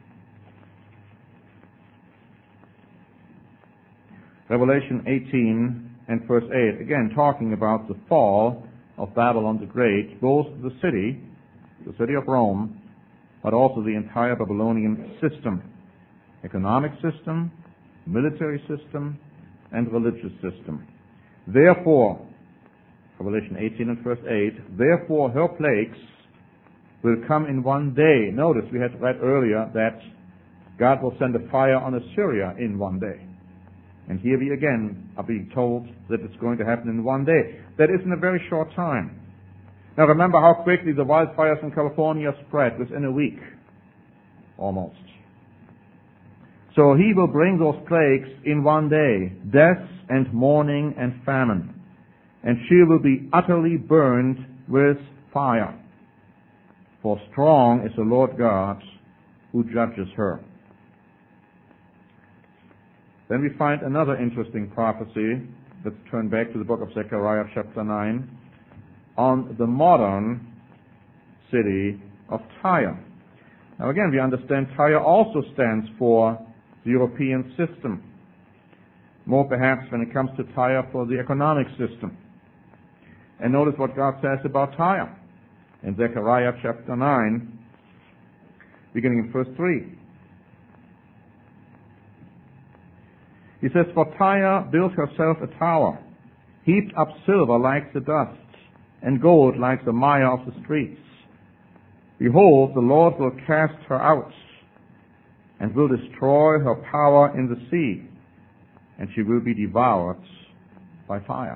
Revelation 18 and verse 8, again talking about the fall of Babylon the Great, both the city of Rome, but also the entire Babylonian system, economic system, military system, and religious system. Therefore, Revelation 18 and verse 8, therefore her plagues will come in one day. Notice we had read earlier that God will send a fire on Assyria in one day. And here we again are being told that it's going to happen in one day. That is in a very short time. Now remember how quickly the wildfires in California spread within a week, almost. So He will bring those plagues in one day, death and mourning and famine. And she will be utterly burned with fire. For strong is the Lord God who judges her. Then we find another interesting prophecy. Let's turn back to the book of Zechariah chapter 9 on the modern city of Tyre. Now again, we understand Tyre also stands for the European system. More perhaps when it comes to Tyre for the economic system. And notice what God says about Tyre in Zechariah chapter 9, beginning in verse 3. He says, for Tyre built herself a tower, heaped up silver like the dust, and gold like the mire of the streets. Behold, the Lord will cast her out, and will destroy her power in the sea, and she will be devoured by fire.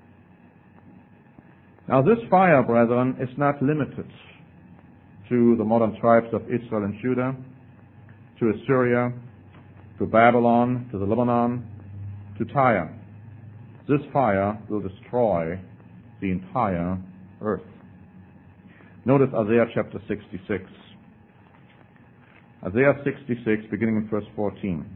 Now this fire, brethren, is not limited to the modern tribes of Israel and Judah, to Assyria, to Babylon, to the Lebanon, to Tyre. This fire will destroy the entire earth. Notice Isaiah chapter 66. Isaiah 66, beginning in verse 14.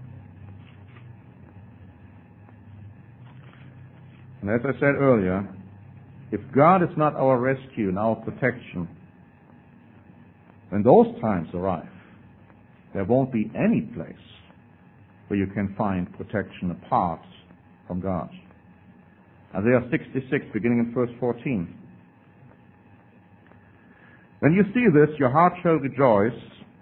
And as I said earlier, if God is not our rescue and our protection, when those times arrive, there won't be any place where you can find protection apart from God. Isaiah 66, beginning in verse 14. When you see this, your heart shall rejoice,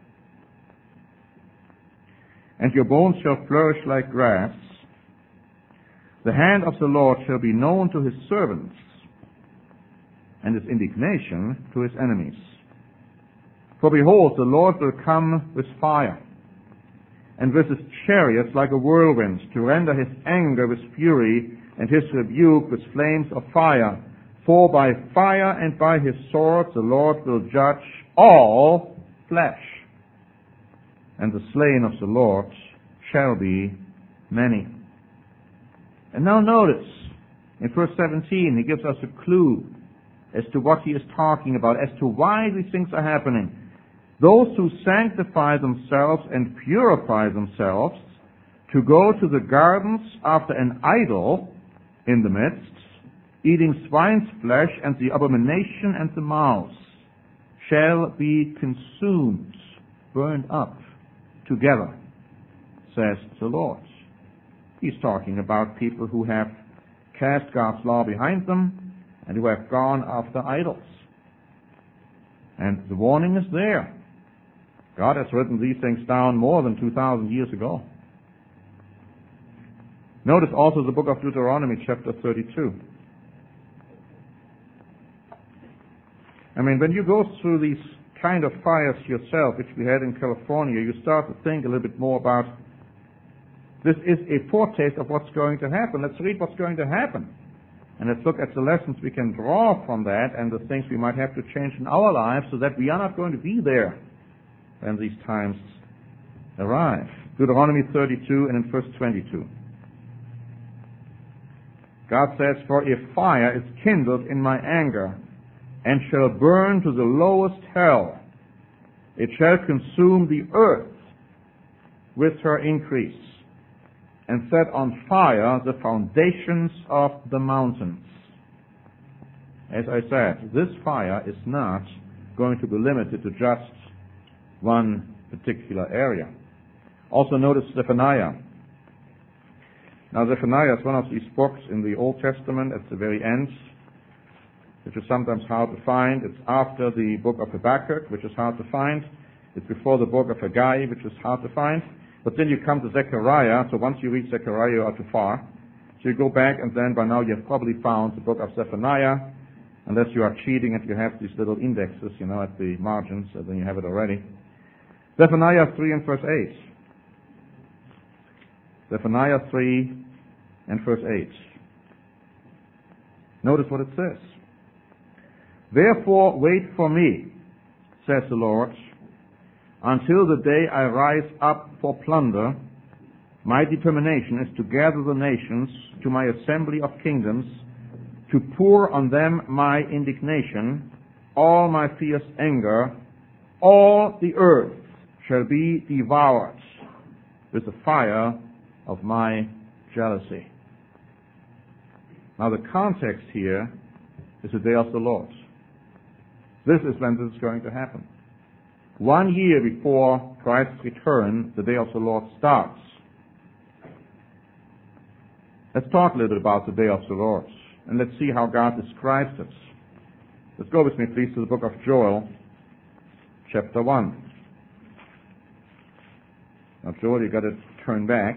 and your bones shall flourish like grass. The hand of the Lord shall be known to his servants, and his indignation to his enemies. For behold, the Lord will come with fire, and with his chariots like a whirlwind, to render his anger with fury, and his rebuke with flames of fire. For by fire and by his sword the Lord will judge all flesh, and the slain of the Lord shall be many. And now notice, in verse 17, he gives us a clue as to what he is talking about, as to why these things are happening. Those who sanctify themselves and purify themselves to go to the gardens after an idol in the midst, eating swine's flesh and the abomination and the mouse, shall be consumed, burned up together, says the Lord. He's talking about people who have cast God's law behind them and who have gone after idols. And the warning is there. God has written these things down more than 2,000 years ago. Notice also the book of Deuteronomy, chapter 32. I mean, when you go through these kind of fires yourself, which we had in California, you start to think a little bit more about this is a foretaste of what's going to happen. Let's read what's going to happen. And let's look at the lessons we can draw from that and the things we might have to change in our lives so that we are not going to be there when these times arrive. Deuteronomy 32 and in verse 22. God says, "For if fire is kindled in my anger, and shall burn to the lowest hell, it shall consume the earth with her increase, and set on fire the foundations of the mountains." As I said, this fire is not going to be limited to just one particular area. Also notice Zephaniah. Now Zephaniah is one of these books in the Old Testament at the very end, which is sometimes hard to find. It's after the book of Habakkuk, which is hard to find. It's before the book of Haggai, which is hard to find. But then you come to Zechariah, so once you read Zechariah, you are too far. So you go back, and then by now you have probably found the book of Zephaniah, unless you are cheating and you have these little indexes, at the margins, and then you have it already. Zephaniah 3 and verse 8. Zephaniah 3 and verse 8. Notice what it says. "Therefore wait for me, says the Lord, until the day I rise up for plunder. My determination is to gather the nations to my assembly of kingdoms, to pour on them my indignation, all my fierce anger. All the earth shall be devoured with the fire of my jealousy." Now the context here is the day of the Lord. This is when this is going to happen. 1 year before Christ's return, the day of the Lord starts. Let's talk a little bit about the day of the Lord, and let's see how God describes it. Let's go with me, please, to the book of Joel, chapter 1. Now, Joel, you've got to turn back.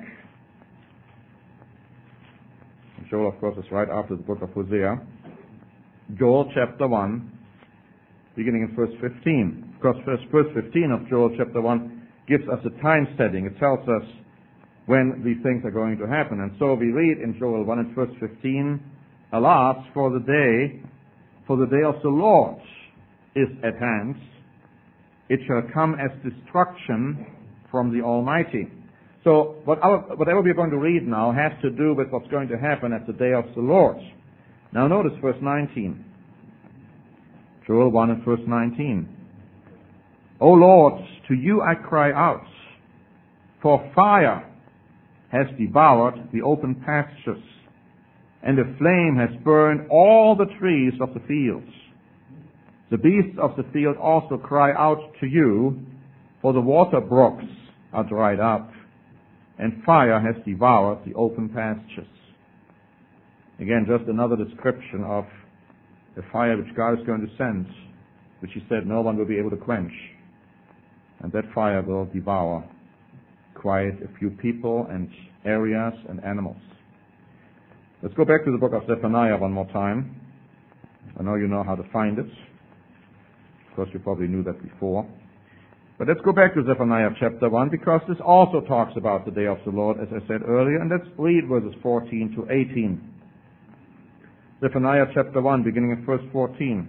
Joel, of course, is right after the book of Hosea. Joel, chapter 1, beginning in verse 15. Of course, verse 15 of Joel, chapter 1, gives us a time setting. It tells us when these things are going to happen. And so we read in Joel 1 and verse 15, "Alas, for the day of the Lord is at hand. It shall come as destruction from the Almighty." So whatever we're going to read now has to do with what's going to happen at the day of the Lord. Now notice verse 19. Joel 1 and verse 19. O Lord, to you I cry out, for fire has devoured the open pastures, and a flame has burned all the trees of the fields. The beasts of the field also cry out to you, for the water brooks are dried up, and fire has devoured the open pastures. Again, just another description of the fire which God is going to send, which he said no one will be able to quench. And that fire will devour quite a few people and areas and animals. Let's go back to the book of Zephaniah one more time. I know you know how to find it. Of course, you probably knew that before. But let's go back to Zephaniah chapter 1, because this also talks about the day of the Lord, as I said earlier. And let's read verses 14 to 18. Zephaniah chapter 1, beginning at verse 14.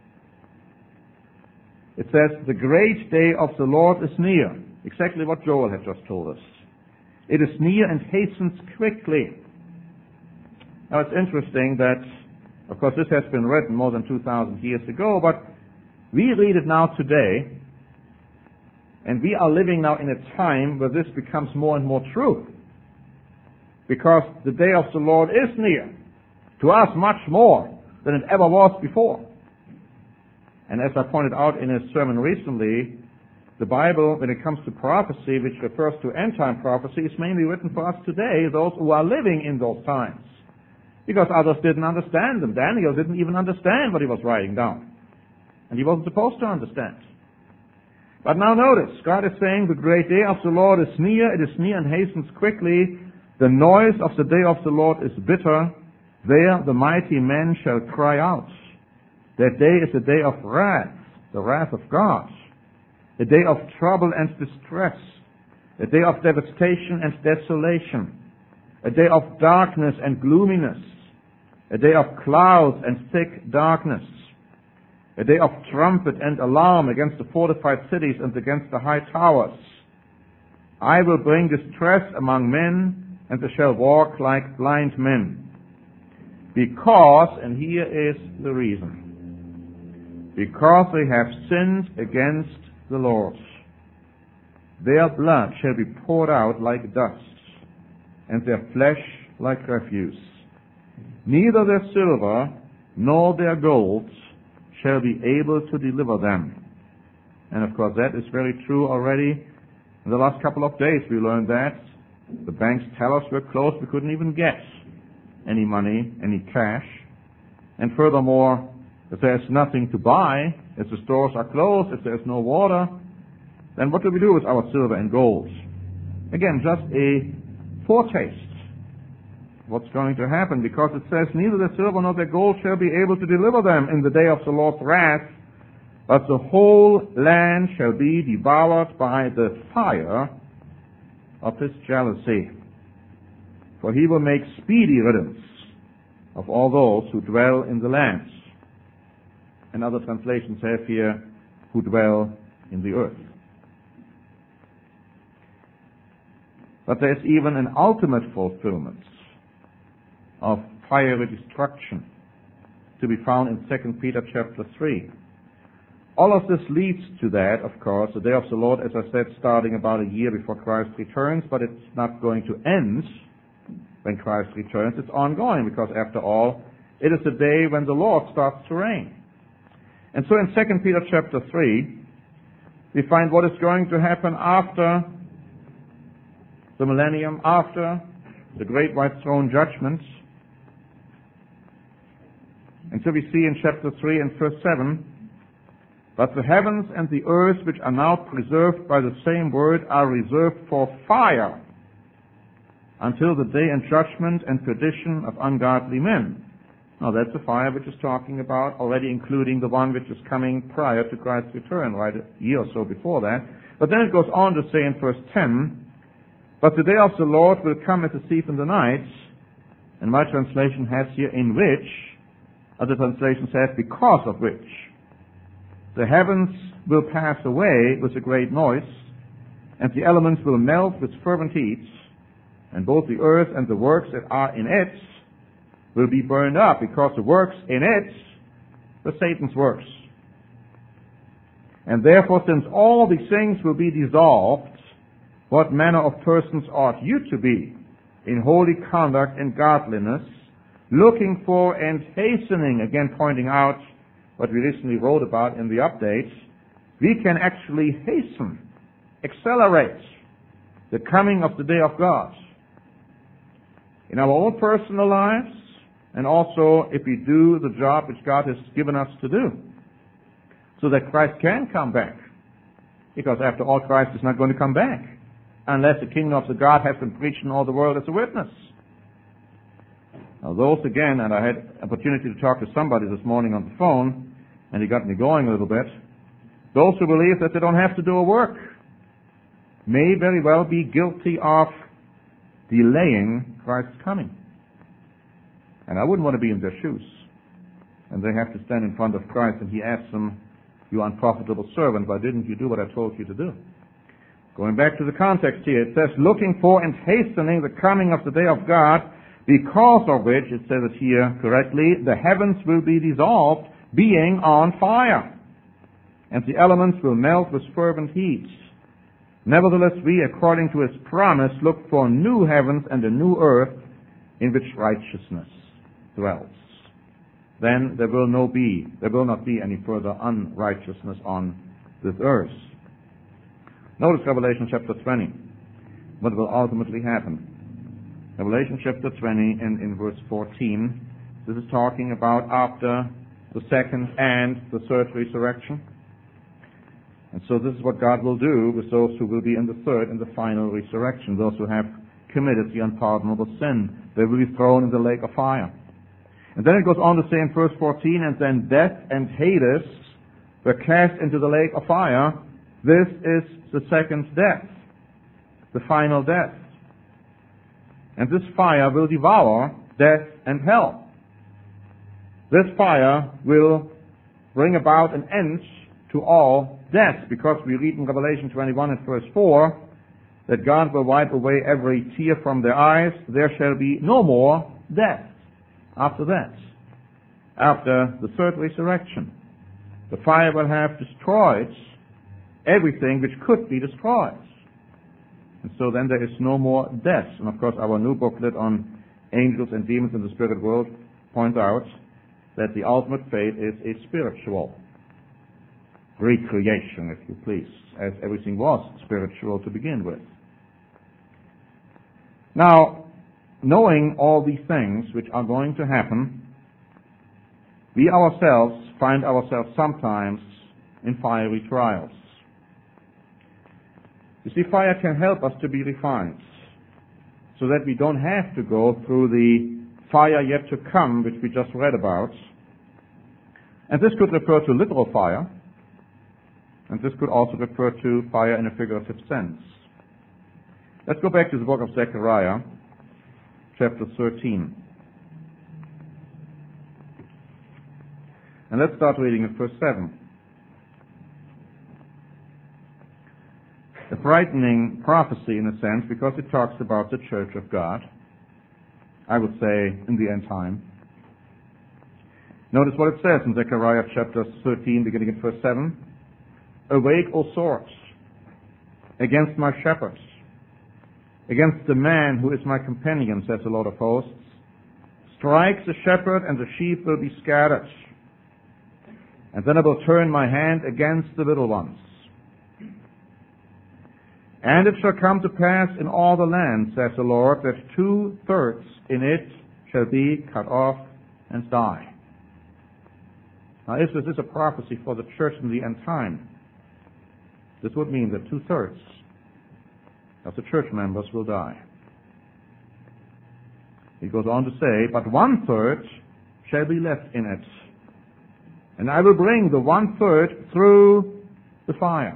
It says, "The great day of the Lord is near." Exactly what Joel had just told us. "It is near and hastens quickly." Now it's interesting that, of course, this has been written more than 2,000 years ago, but we read it now today, and we are living now in a time where this becomes more and more true. Because the day of the Lord is near, to us much more than it ever was before. And as I pointed out in a sermon recently, the Bible, when it comes to prophecy, which refers to end-time prophecy, is mainly written for us today, those who are living in those times. Because others didn't understand them. Daniel didn't even understand what he was writing down. And he wasn't supposed to understand. But now notice, God is saying the great day of the Lord is near, it is near and hastens quickly. The noise of the day of the Lord is bitter. There the mighty men shall cry out. That day is a day of wrath, the wrath of God. A day of trouble and distress. A day of devastation and desolation. A day of darkness and gloominess. A day of clouds and thick darkness. A day of trumpet and alarm against the fortified cities and against the high towers. I will bring distress among men, and they shall walk like blind men. Because, and here is the reason, because they have sinned against the Lord. Their blood shall be poured out like dust, and their flesh like refuse. Neither their silver nor their gold shall be able to deliver them. And of course that is very true already. In the last couple of days we learned that. The banks tell us we're closed, we couldn't even get any money, any cash. And furthermore, if there's nothing to buy, if the stores are closed, if there's no water, then what do we do with our silver and gold? Again, just a foretaste what's going to happen, because it says, neither the silver nor the gold shall be able to deliver them in the day of the Lord's wrath, but the whole land shall be devoured by the fire of his jealousy. For he will make speedy riddance of all those who dwell in the land. And other translations have here, who dwell in the earth. But there's even an ultimate fulfillment of fiery destruction to be found in 2 Peter chapter 3. All of this leads to that, of course, the day of the Lord, as I said, starting about a year before Christ returns, but it's not going to end when Christ returns. It's ongoing, because after all, it is the day when the Lord starts to reign. And so in 2 Peter chapter 3, we find what is going to happen after the millennium, after the great white throne judgment. And so we see in chapter 3 and verse 7, but the heavens and the earth, which are now preserved by the same word, are reserved for fire until the day and judgment and perdition of ungodly men. Now that's the fire which is talking about, already including the one which is coming prior to Christ's return, right, a year or so before that. But then it goes on to say in verse 10, but the day of the Lord will come as a thief in the night, and my translation has here in which, other translations have because of which, the heavens will pass away with a great noise, and the elements will melt with fervent heat, and both the earth and the works that are in it will be burned up, because the works in it were Satan's works. And therefore, since all these things will be dissolved, what manner of persons ought you to be in holy conduct and godliness, looking for and hastening, again pointing out what we recently wrote about in the update, we can actually hasten, accelerate the coming of the day of God in our own personal lives, and also if we do the job which God has given us to do, so that Christ can come back. Because after all, Christ is not going to come back unless the kingdom of the God has been preached in all the world as a witness. Now those again, and I had opportunity to talk to somebody this morning on the phone, and he got me going a little bit. Those who believe that they don't have to do a work may very well be guilty of delaying Christ's coming. And I wouldn't want to be in their shoes. And they have to stand in front of Christ and he asks them, "You unprofitable servant, why didn't you do what I told you to do?" Going back to the context here, it says, looking for and hastening the coming of the day of God, because of which, it says it here correctly, the heavens will be dissolved, being on fire, and the elements will melt with fervent heat. Nevertheless, we, according to his promise, look for new heavens and a new earth in which righteousness dwells. Then there will not be any further unrighteousness on this earth. Notice Revelation chapter 20, what will ultimately happen. Revelation chapter 20 and in verse 14, this is talking about after the second and the third resurrection. And so this is what God will do with those who will be in the third and the final resurrection, those who have committed the unpardonable sin. They will be thrown in the lake of fire. And then it goes on to say in verse 14, and then death and Hades were cast into the lake of fire. This is the second death, the final death. And this fire will devour death and hell. This fire will bring about an end to all death, because we read in Revelation 21 and verse 4 that God will wipe away every tear from their eyes. There shall be no more death after that, after the third resurrection. The fire will have destroyed everything which could be destroyed. And so then there is no more death. And of course our new booklet on angels and demons in the spirit world points out that the ultimate fate is a spiritual recreation, if you please, as everything was spiritual to begin with. Now, knowing all these things which are going to happen, we ourselves find ourselves sometimes in fiery trials. You see, fire can help us to be refined, so that we don't have to go through the fire yet to come, which we just read about. And this could refer to literal fire, and this could also refer to fire in a figurative sense. Let's go back to the book of Zechariah, chapter 13. And let's start reading at verse 7. A frightening prophecy in a sense, because it talks about the church of God, I would say in the end time. Notice what it says in Zechariah chapter 13, beginning at verse 7. Awake, O swords, against my shepherds, against the man who is my companion, says the Lord of hosts. Strike the shepherd, and the sheep will be scattered. And then I will turn my hand against the little ones. And it shall come to pass in all the land, says the Lord, that 2/3 in it shall be cut off and die. Now, if this is a prophecy for the church in the end time, this would mean that 2/3 of the church members will die. He goes on to say, but 1/3 shall be left in it. And I will bring the 1/3 through the fire.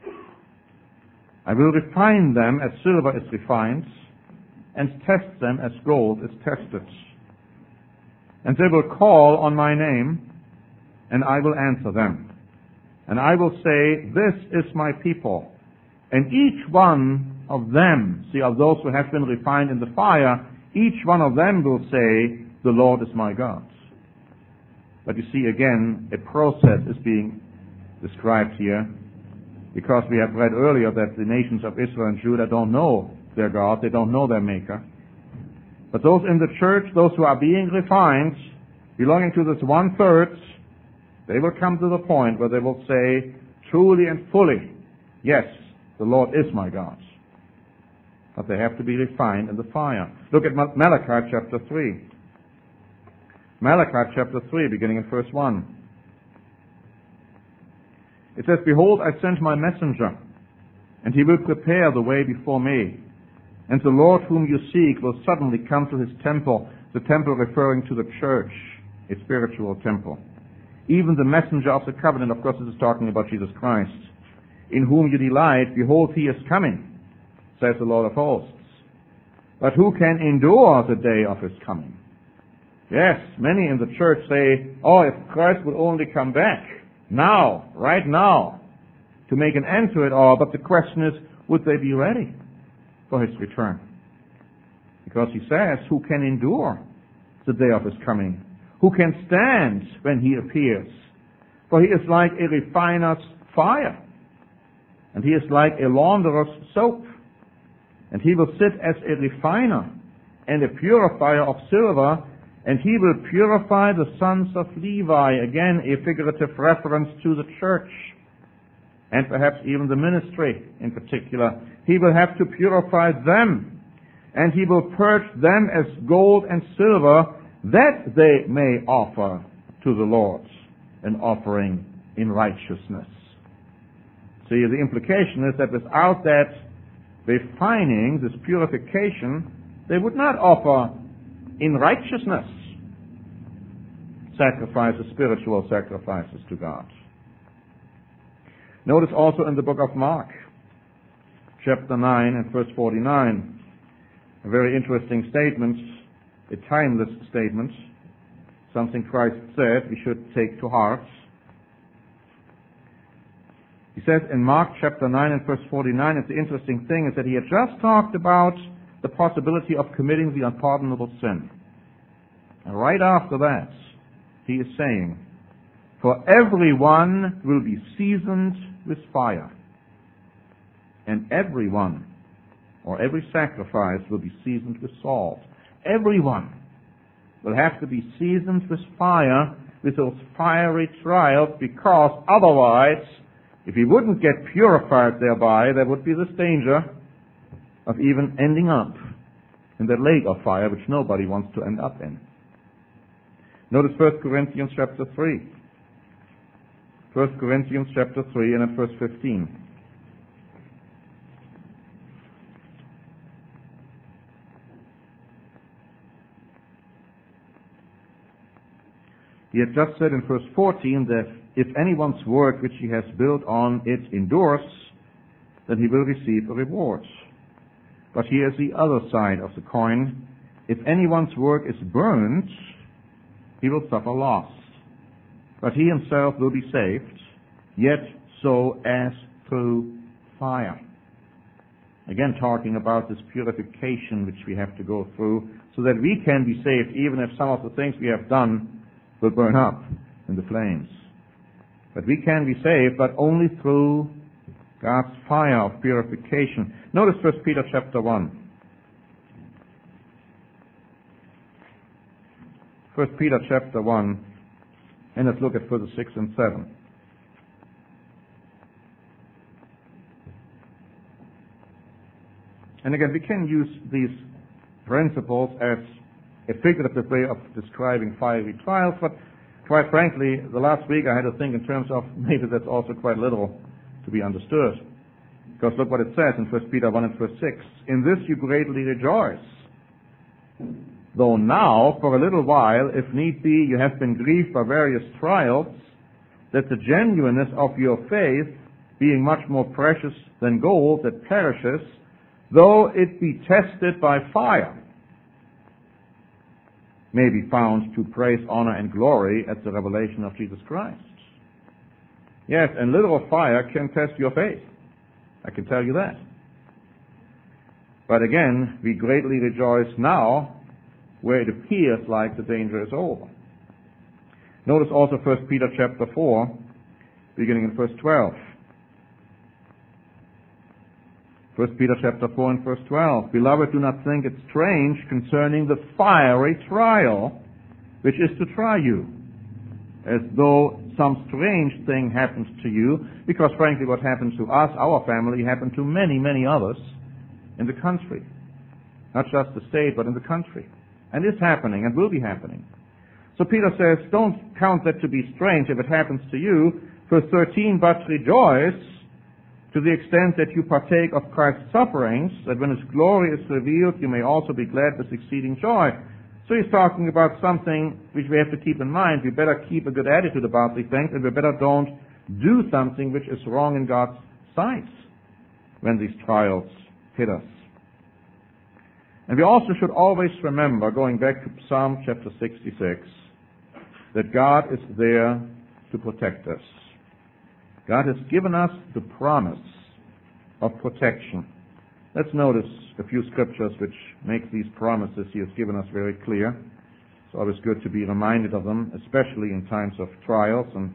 I will refine them as silver is refined, and test them as gold is tested. And they will call on my name, and I will answer them. And I will say, this is my people. And each one of them, see, of those who have been refined in the fire, each one of them will say, the Lord is my God. But you see, again, a process is being described here, because we have read earlier that the nations of Israel and Judah don't know their God, they don't know their Maker. But those in the church, those who are being refined, belonging to this one-third, they will come to the point where they will say truly and fully, yes, the Lord is my God. But they have to be refined in the fire. Look at Malachi chapter 3. Malachi chapter 3, beginning in verse 1. It says, "Behold, I send my messenger, and he will prepare the way before me. And the Lord whom you seek will suddenly come to his temple," the temple referring to the church, a spiritual temple. "Even the messenger of the covenant," of course this is talking about Jesus Christ, "in whom you delight, behold, he is coming, says the Lord of hosts. But who can endure the day of his coming?" Yes, many in the church say, oh, if Christ would only come back, now, right now, to make an end to it all. But the question is, would they be ready for his return? Because he says, who can endure the day of his coming? Who can stand when he appears? For he is like a refiner's fire, and he is like a launderer's soap. And he will sit as a refiner and a purifier of silver, and he will purify the sons of Levi. Again, a figurative reference to the church, and perhaps even the ministry in particular. He will have to purify them, and he will purge them as gold and silver, that they may offer to the Lord an offering in righteousness. See, the implication is that without that refining, this purification, they would not offer in righteousness sacrifices, spiritual sacrifices to God. Notice also in the book of Mark, chapter 9 and verse 49, a very interesting statement, a timeless statement, something Christ said we should take to heart. He says in Mark chapter 9 and verse 49, it's the interesting thing is that he had just talked about the possibility of committing the unpardonable sin. And right after that, he is saying, "For everyone will be seasoned with fire, and everyone, or every sacrifice, will be seasoned with salt." Everyone will have to be seasoned with fire, with those fiery trials, because otherwise, if he wouldn't get purified thereby, there would be this danger of even ending up in that lake of fire, which nobody wants to end up in. Notice 1 Corinthians chapter 3. 1 Corinthians chapter 3 and at verse 15. He had just said in verse 14 that if anyone's work which he has built on it endures, then he will receive a reward. But here is the other side of the coin. If anyone's work is burned, he will suffer loss. But he himself will be saved, yet so as through fire. Again, talking about this purification which we have to go through, so that we can be saved, even if some of the things we have done will burn up in the flames. But we can be saved, but only through God's fire of purification. Notice 1 Peter chapter 1. 1 Peter chapter 1, and let's look at verses 6 and 7. And again, we can use these principles as a figurative way of describing fiery trials, but quite frankly, the last week I had to think in terms of maybe that's also quite little to be understood. Because look what it says in 1 Peter 1 and verse 6. "In this you greatly rejoice, though now, for a little while, if need be, you have been grieved by various trials, that the genuineness of your faith, being much more precious than gold that perishes, though it be tested by fire, may be found to praise, honor, and glory at the revelation of Jesus Christ." Yes, and literal fire can test your faith. I can tell you that. But again, we greatly rejoice now where it appears like the danger is over. Notice also 1 Peter chapter 4 beginning in verse 12. 1 Peter chapter 4 and verse 12. Beloved, do not think it strange concerning the fiery trial which is to try you, as though some strange thing happens to you, because frankly what happened to us, our family, happened to many, many others in the country. Not just the state, but in the country. And is happening and will be happening. So Peter says, don't count that to be strange if it happens to you. Verse 13, but rejoice to the extent that you partake of Christ's sufferings, that when his glory is revealed, you may also be glad with exceeding joy. So he's talking about something which we have to keep in mind. We better keep a good attitude about these things, and we better don't do something which is wrong in God's sight when these trials hit us. And we also should always remember, going back to Psalm chapter 66, that God is there to protect us. God has given us the promise of protection. Let's notice a few scriptures which make these promises He has given us very clear. It's always good to be reminded of them, especially in times of trials and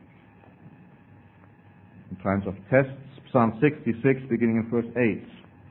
in times of tests. Psalm 66, beginning in verse 8.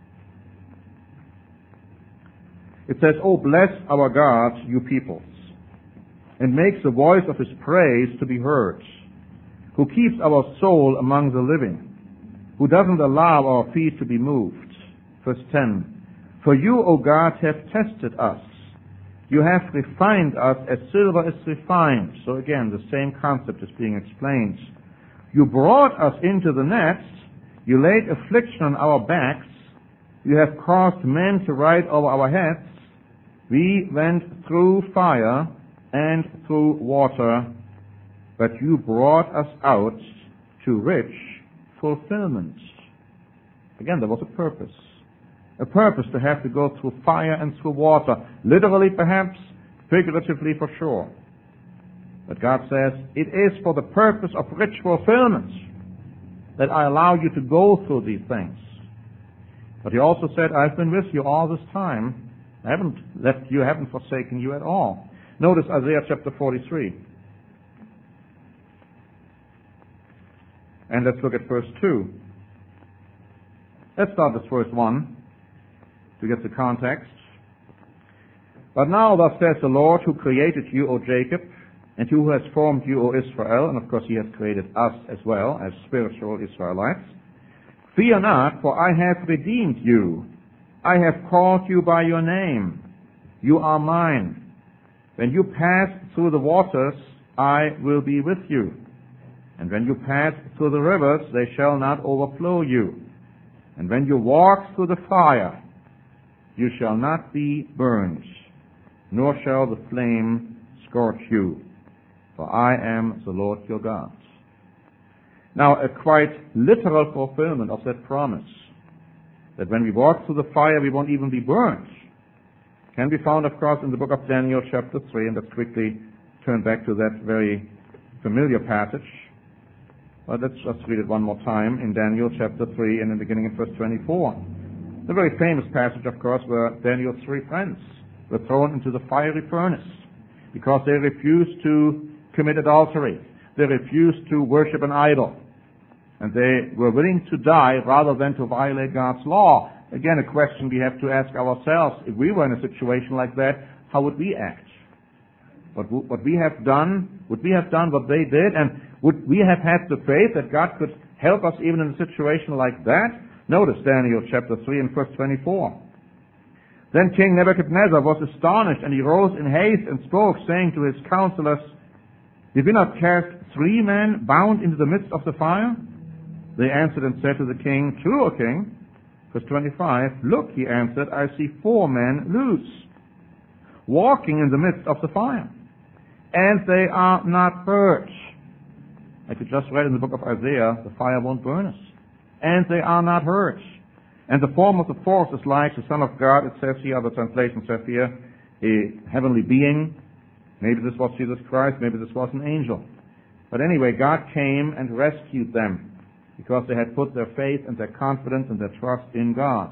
It says, "O bless our God, you peoples, and makes the voice of His praise to be heard, who keeps our soul among the living, who doesn't allow our feet to be moved." Verse 10, "For you, O God, have tested us. You have refined us as silver is refined." So again, the same concept is being explained. "You brought us into the net. You laid affliction on our backs. You have caused men to ride over our heads. We went through fire and through water, but you brought us out to rich fulfillment." Again, there was a purpose. A purpose to have to go through fire and through water. Literally perhaps, figuratively for sure. But God says, it is for the purpose of rich fulfillment that I allow you to go through these things. But He also said, I've been with you all this time. I haven't left you, I haven't forsaken you at all. Notice Isaiah chapter 43. And let's look at verse 2. Let's start with verse 1 to get the context. "But now thus says the Lord, who created you, O Jacob, and who has formed you, O Israel," and of course He has created us as well as spiritual Israelites, "Fear not, for I have redeemed you. I have called you by your name. You are mine. When you pass through the waters, I will be with you. And when you pass through the rivers, they shall not overflow you. And when you walk through the fire, you shall not be burned, nor shall the flame scorch you. For I am the Lord your God." Now, a quite literal fulfillment of that promise, that when we walk through the fire, we won't even be burned, can be found, of course, in the book of Daniel, chapter 3, and let's quickly turn back to that very familiar passage. Well, let's just read it one more time in Daniel, chapter 3, and in beginning in verse 24. The very famous passage, of course, where Daniel's 3 friends were thrown into the fiery furnace because they refused to commit adultery. They refused to worship an idol. And they were willing to die rather than to violate God's law. Again, a question we have to ask ourselves: if we were in a situation like that, how would we act? What we have done, would we have done what they did? And would we have had the faith that God could help us even in a situation like that? Notice Daniel chapter 3 and verse 24. "Then King Nebuchadnezzar was astonished, and he rose in haste and spoke, saying to his counselors, Did we not cast 3 men bound into the midst of the fire? They answered and said to the king, True, O king. Verse 25, Look, he answered, I see 4 men loose, walking in the midst of the fire, and they are not hurt. Like we just read in the book of Isaiah, the fire won't burn us. And they are not hurt. And the form of the force is like the Son of God, it says here, other translations have here, a heavenly being. Maybe this was Jesus Christ, maybe this was an angel. But anyway, God came and rescued them because they had put their faith and their confidence and their trust in God.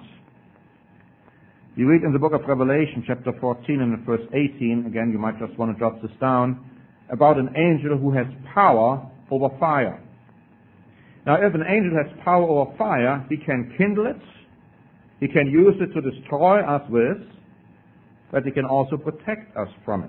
You read in the book of Revelation, chapter 14 and verse 18, again, you might just want to jot this down, about an angel who has power over fire. Now, if an angel has power over fire, he can kindle it, he can use it to destroy us with, but he can also protect us from it.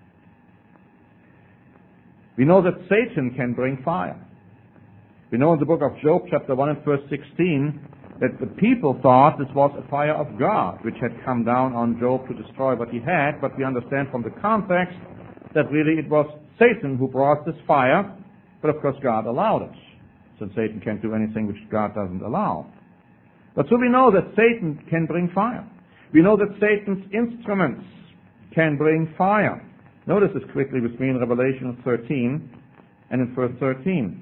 We know that Satan can bring fire. We know in the book of Job, chapter 1 and verse 16, that the people thought this was a fire of God, which had come down on Job to destroy what he had, but we understand from the context that really it was Satan who brought this fire, but of course God allowed it, since Satan can't do anything which God doesn't allow. But so we know that Satan can bring fire. We know that Satan's instruments can bring fire. Notice this quickly with me in Revelation 13 and in verse 13.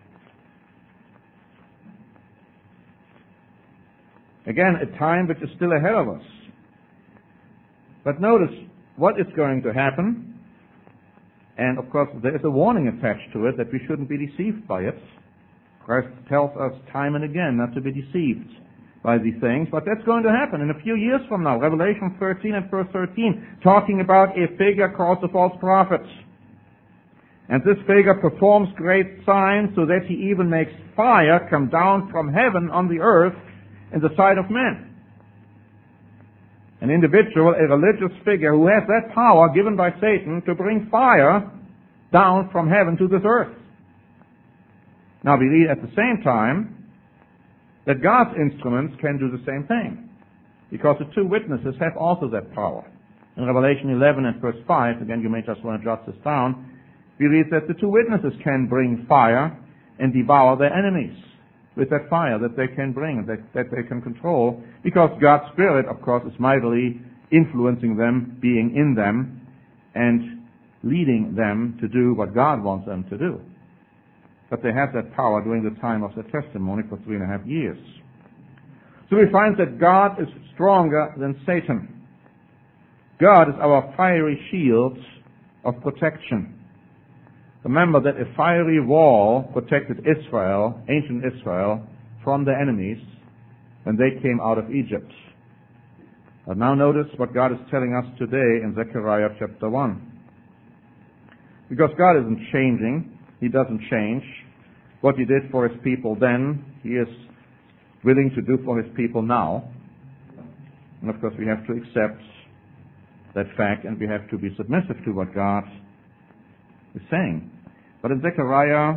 Again, a time which is still ahead of us. But notice what is going to happen. And of course, there is a warning attached to it that we shouldn't be deceived by it. Christ tells us time and again not to be deceived by these things, but that's going to happen in a few years from now. Revelation 13 and verse 13, talking about a figure called the false prophet. And this figure performs great signs so that he even makes fire come down from heaven on the earth in the sight of men. An individual, a religious figure who has that power given by Satan to bring fire down from heaven to this earth. Now we read at the same time that God's instruments can do the same thing, because the two witnesses have also that power. In Revelation 11 and verse 5, again you may just want to jot this down, we read that the two witnesses can bring fire and devour their enemies with that fire that they can bring, that they can control, because God's Spirit, of course, is mightily influencing them, being in them, and leading them to do what God wants them to do. But they had that power during the time of their testimony for 3.5 years. So we find that God is stronger than Satan. God is our fiery shield of protection. Remember that a fiery wall protected Israel, ancient Israel, from their enemies when they came out of Egypt. But now notice what God is telling us today in Zechariah chapter 1. Because God isn't changing, He doesn't change. What He did for His people then, He is willing to do for His people now. And of course we have to accept that fact, and we have to be submissive to what God is saying. But in Zechariah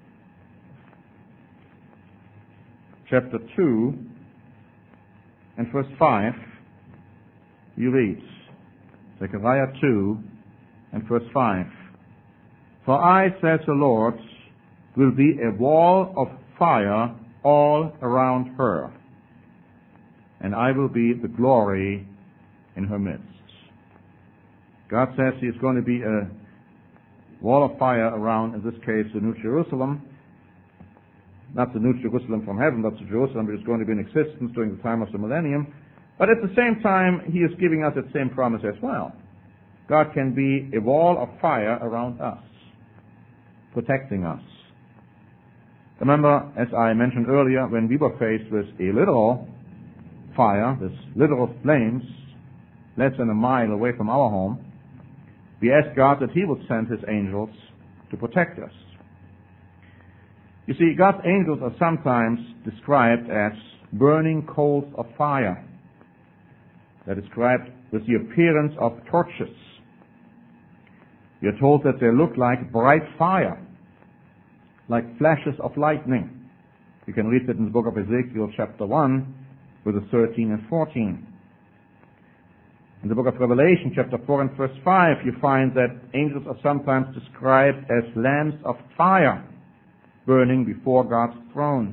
chapter 2 and verse 5, you read, Zechariah 2 and verse 5, "For I, says the Lord, will be a wall of fire all around her, and I will be the glory in her midst." God says He is going to be a wall of fire around, in this case, the New Jerusalem. Not the New Jerusalem from heaven, but the Jerusalem which is going to be in existence during the time of the millennium. But at the same time, He is giving us that same promise as well. God can be a wall of fire around us, protecting us. Remember, as I mentioned earlier, when we were faced with a literal fire, this literal flames, less than a mile away from our home, we asked God that He would send His angels to protect us. You see, God's angels are sometimes described as burning coals of fire. They're described with the appearance of torches. We are told that they look like bright fire, like flashes of lightning. You can read that in the book of Ezekiel chapter 1, verses 13 and 14. In the book of Revelation chapter 4 and verse 5, you find that angels are sometimes described as lamps of fire burning before God's throne.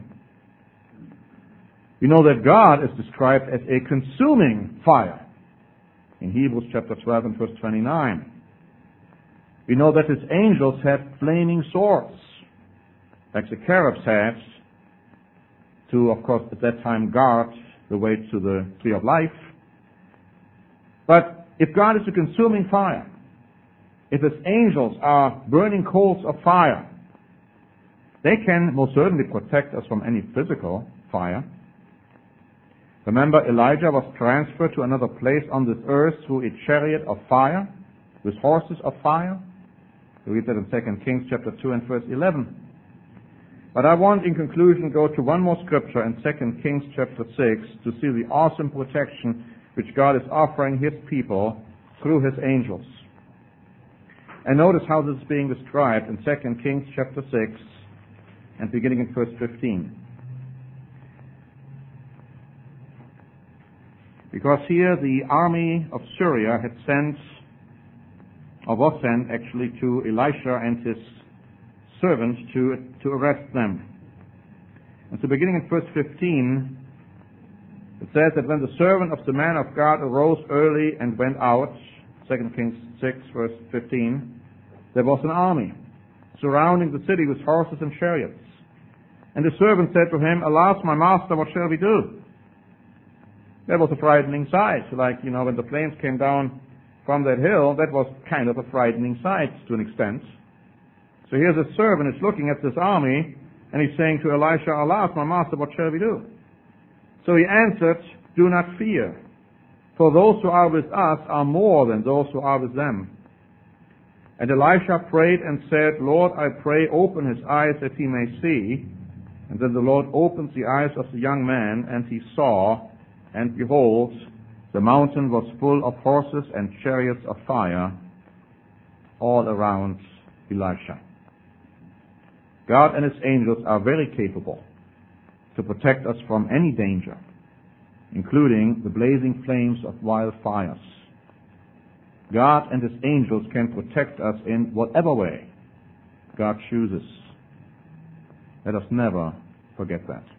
We know that God is described as a consuming fire in Hebrews chapter 12 and verse 29. We know that His angels have flaming swords, like the cherubs had, to, of course, at that time guard the way to the tree of life. But if God is a consuming fire, if His angels are burning coals of fire, they can most certainly protect us from any physical fire. Remember, Elijah was transferred to another place on this earth through a chariot of fire, with horses of fire. We read that in 2 Kings chapter 2 and verse 11. But I want, in conclusion, go to one more scripture in 2 Kings chapter 6 to see the awesome protection which God is offering His people through His angels. And notice how this is being described in 2 Kings chapter 6 and beginning in verse 15. Because here the army of Syria had sent, or was sent actually, to Elisha and his servants to arrest them. And so beginning in verse 15, it says that when the servant of the man of God arose early and went out, 2 Kings 6 verse 15, there was an army surrounding the city with horses and chariots. And the servant said to him, "Alas, my master, what shall we do?" That was a frightening sight. Like, when the flames came down from that hill, that was kind of a frightening sight to an extent. So here's a servant is looking at this army, and he's saying to Elisha, "Alas, my master, what shall we do?" So he answered, "Do not fear, for those who are with us are more than those who are with them." And Elisha prayed and said, "Lord, I pray, open his eyes that he may see." And then the Lord opened the eyes of the young man, and he saw, and behold, the mountain was full of horses and chariots of fire all around Elisha. God and His angels are very capable to protect us from any danger, including the blazing flames of wildfires. God and His angels can protect us in whatever way God chooses. Let us never forget that.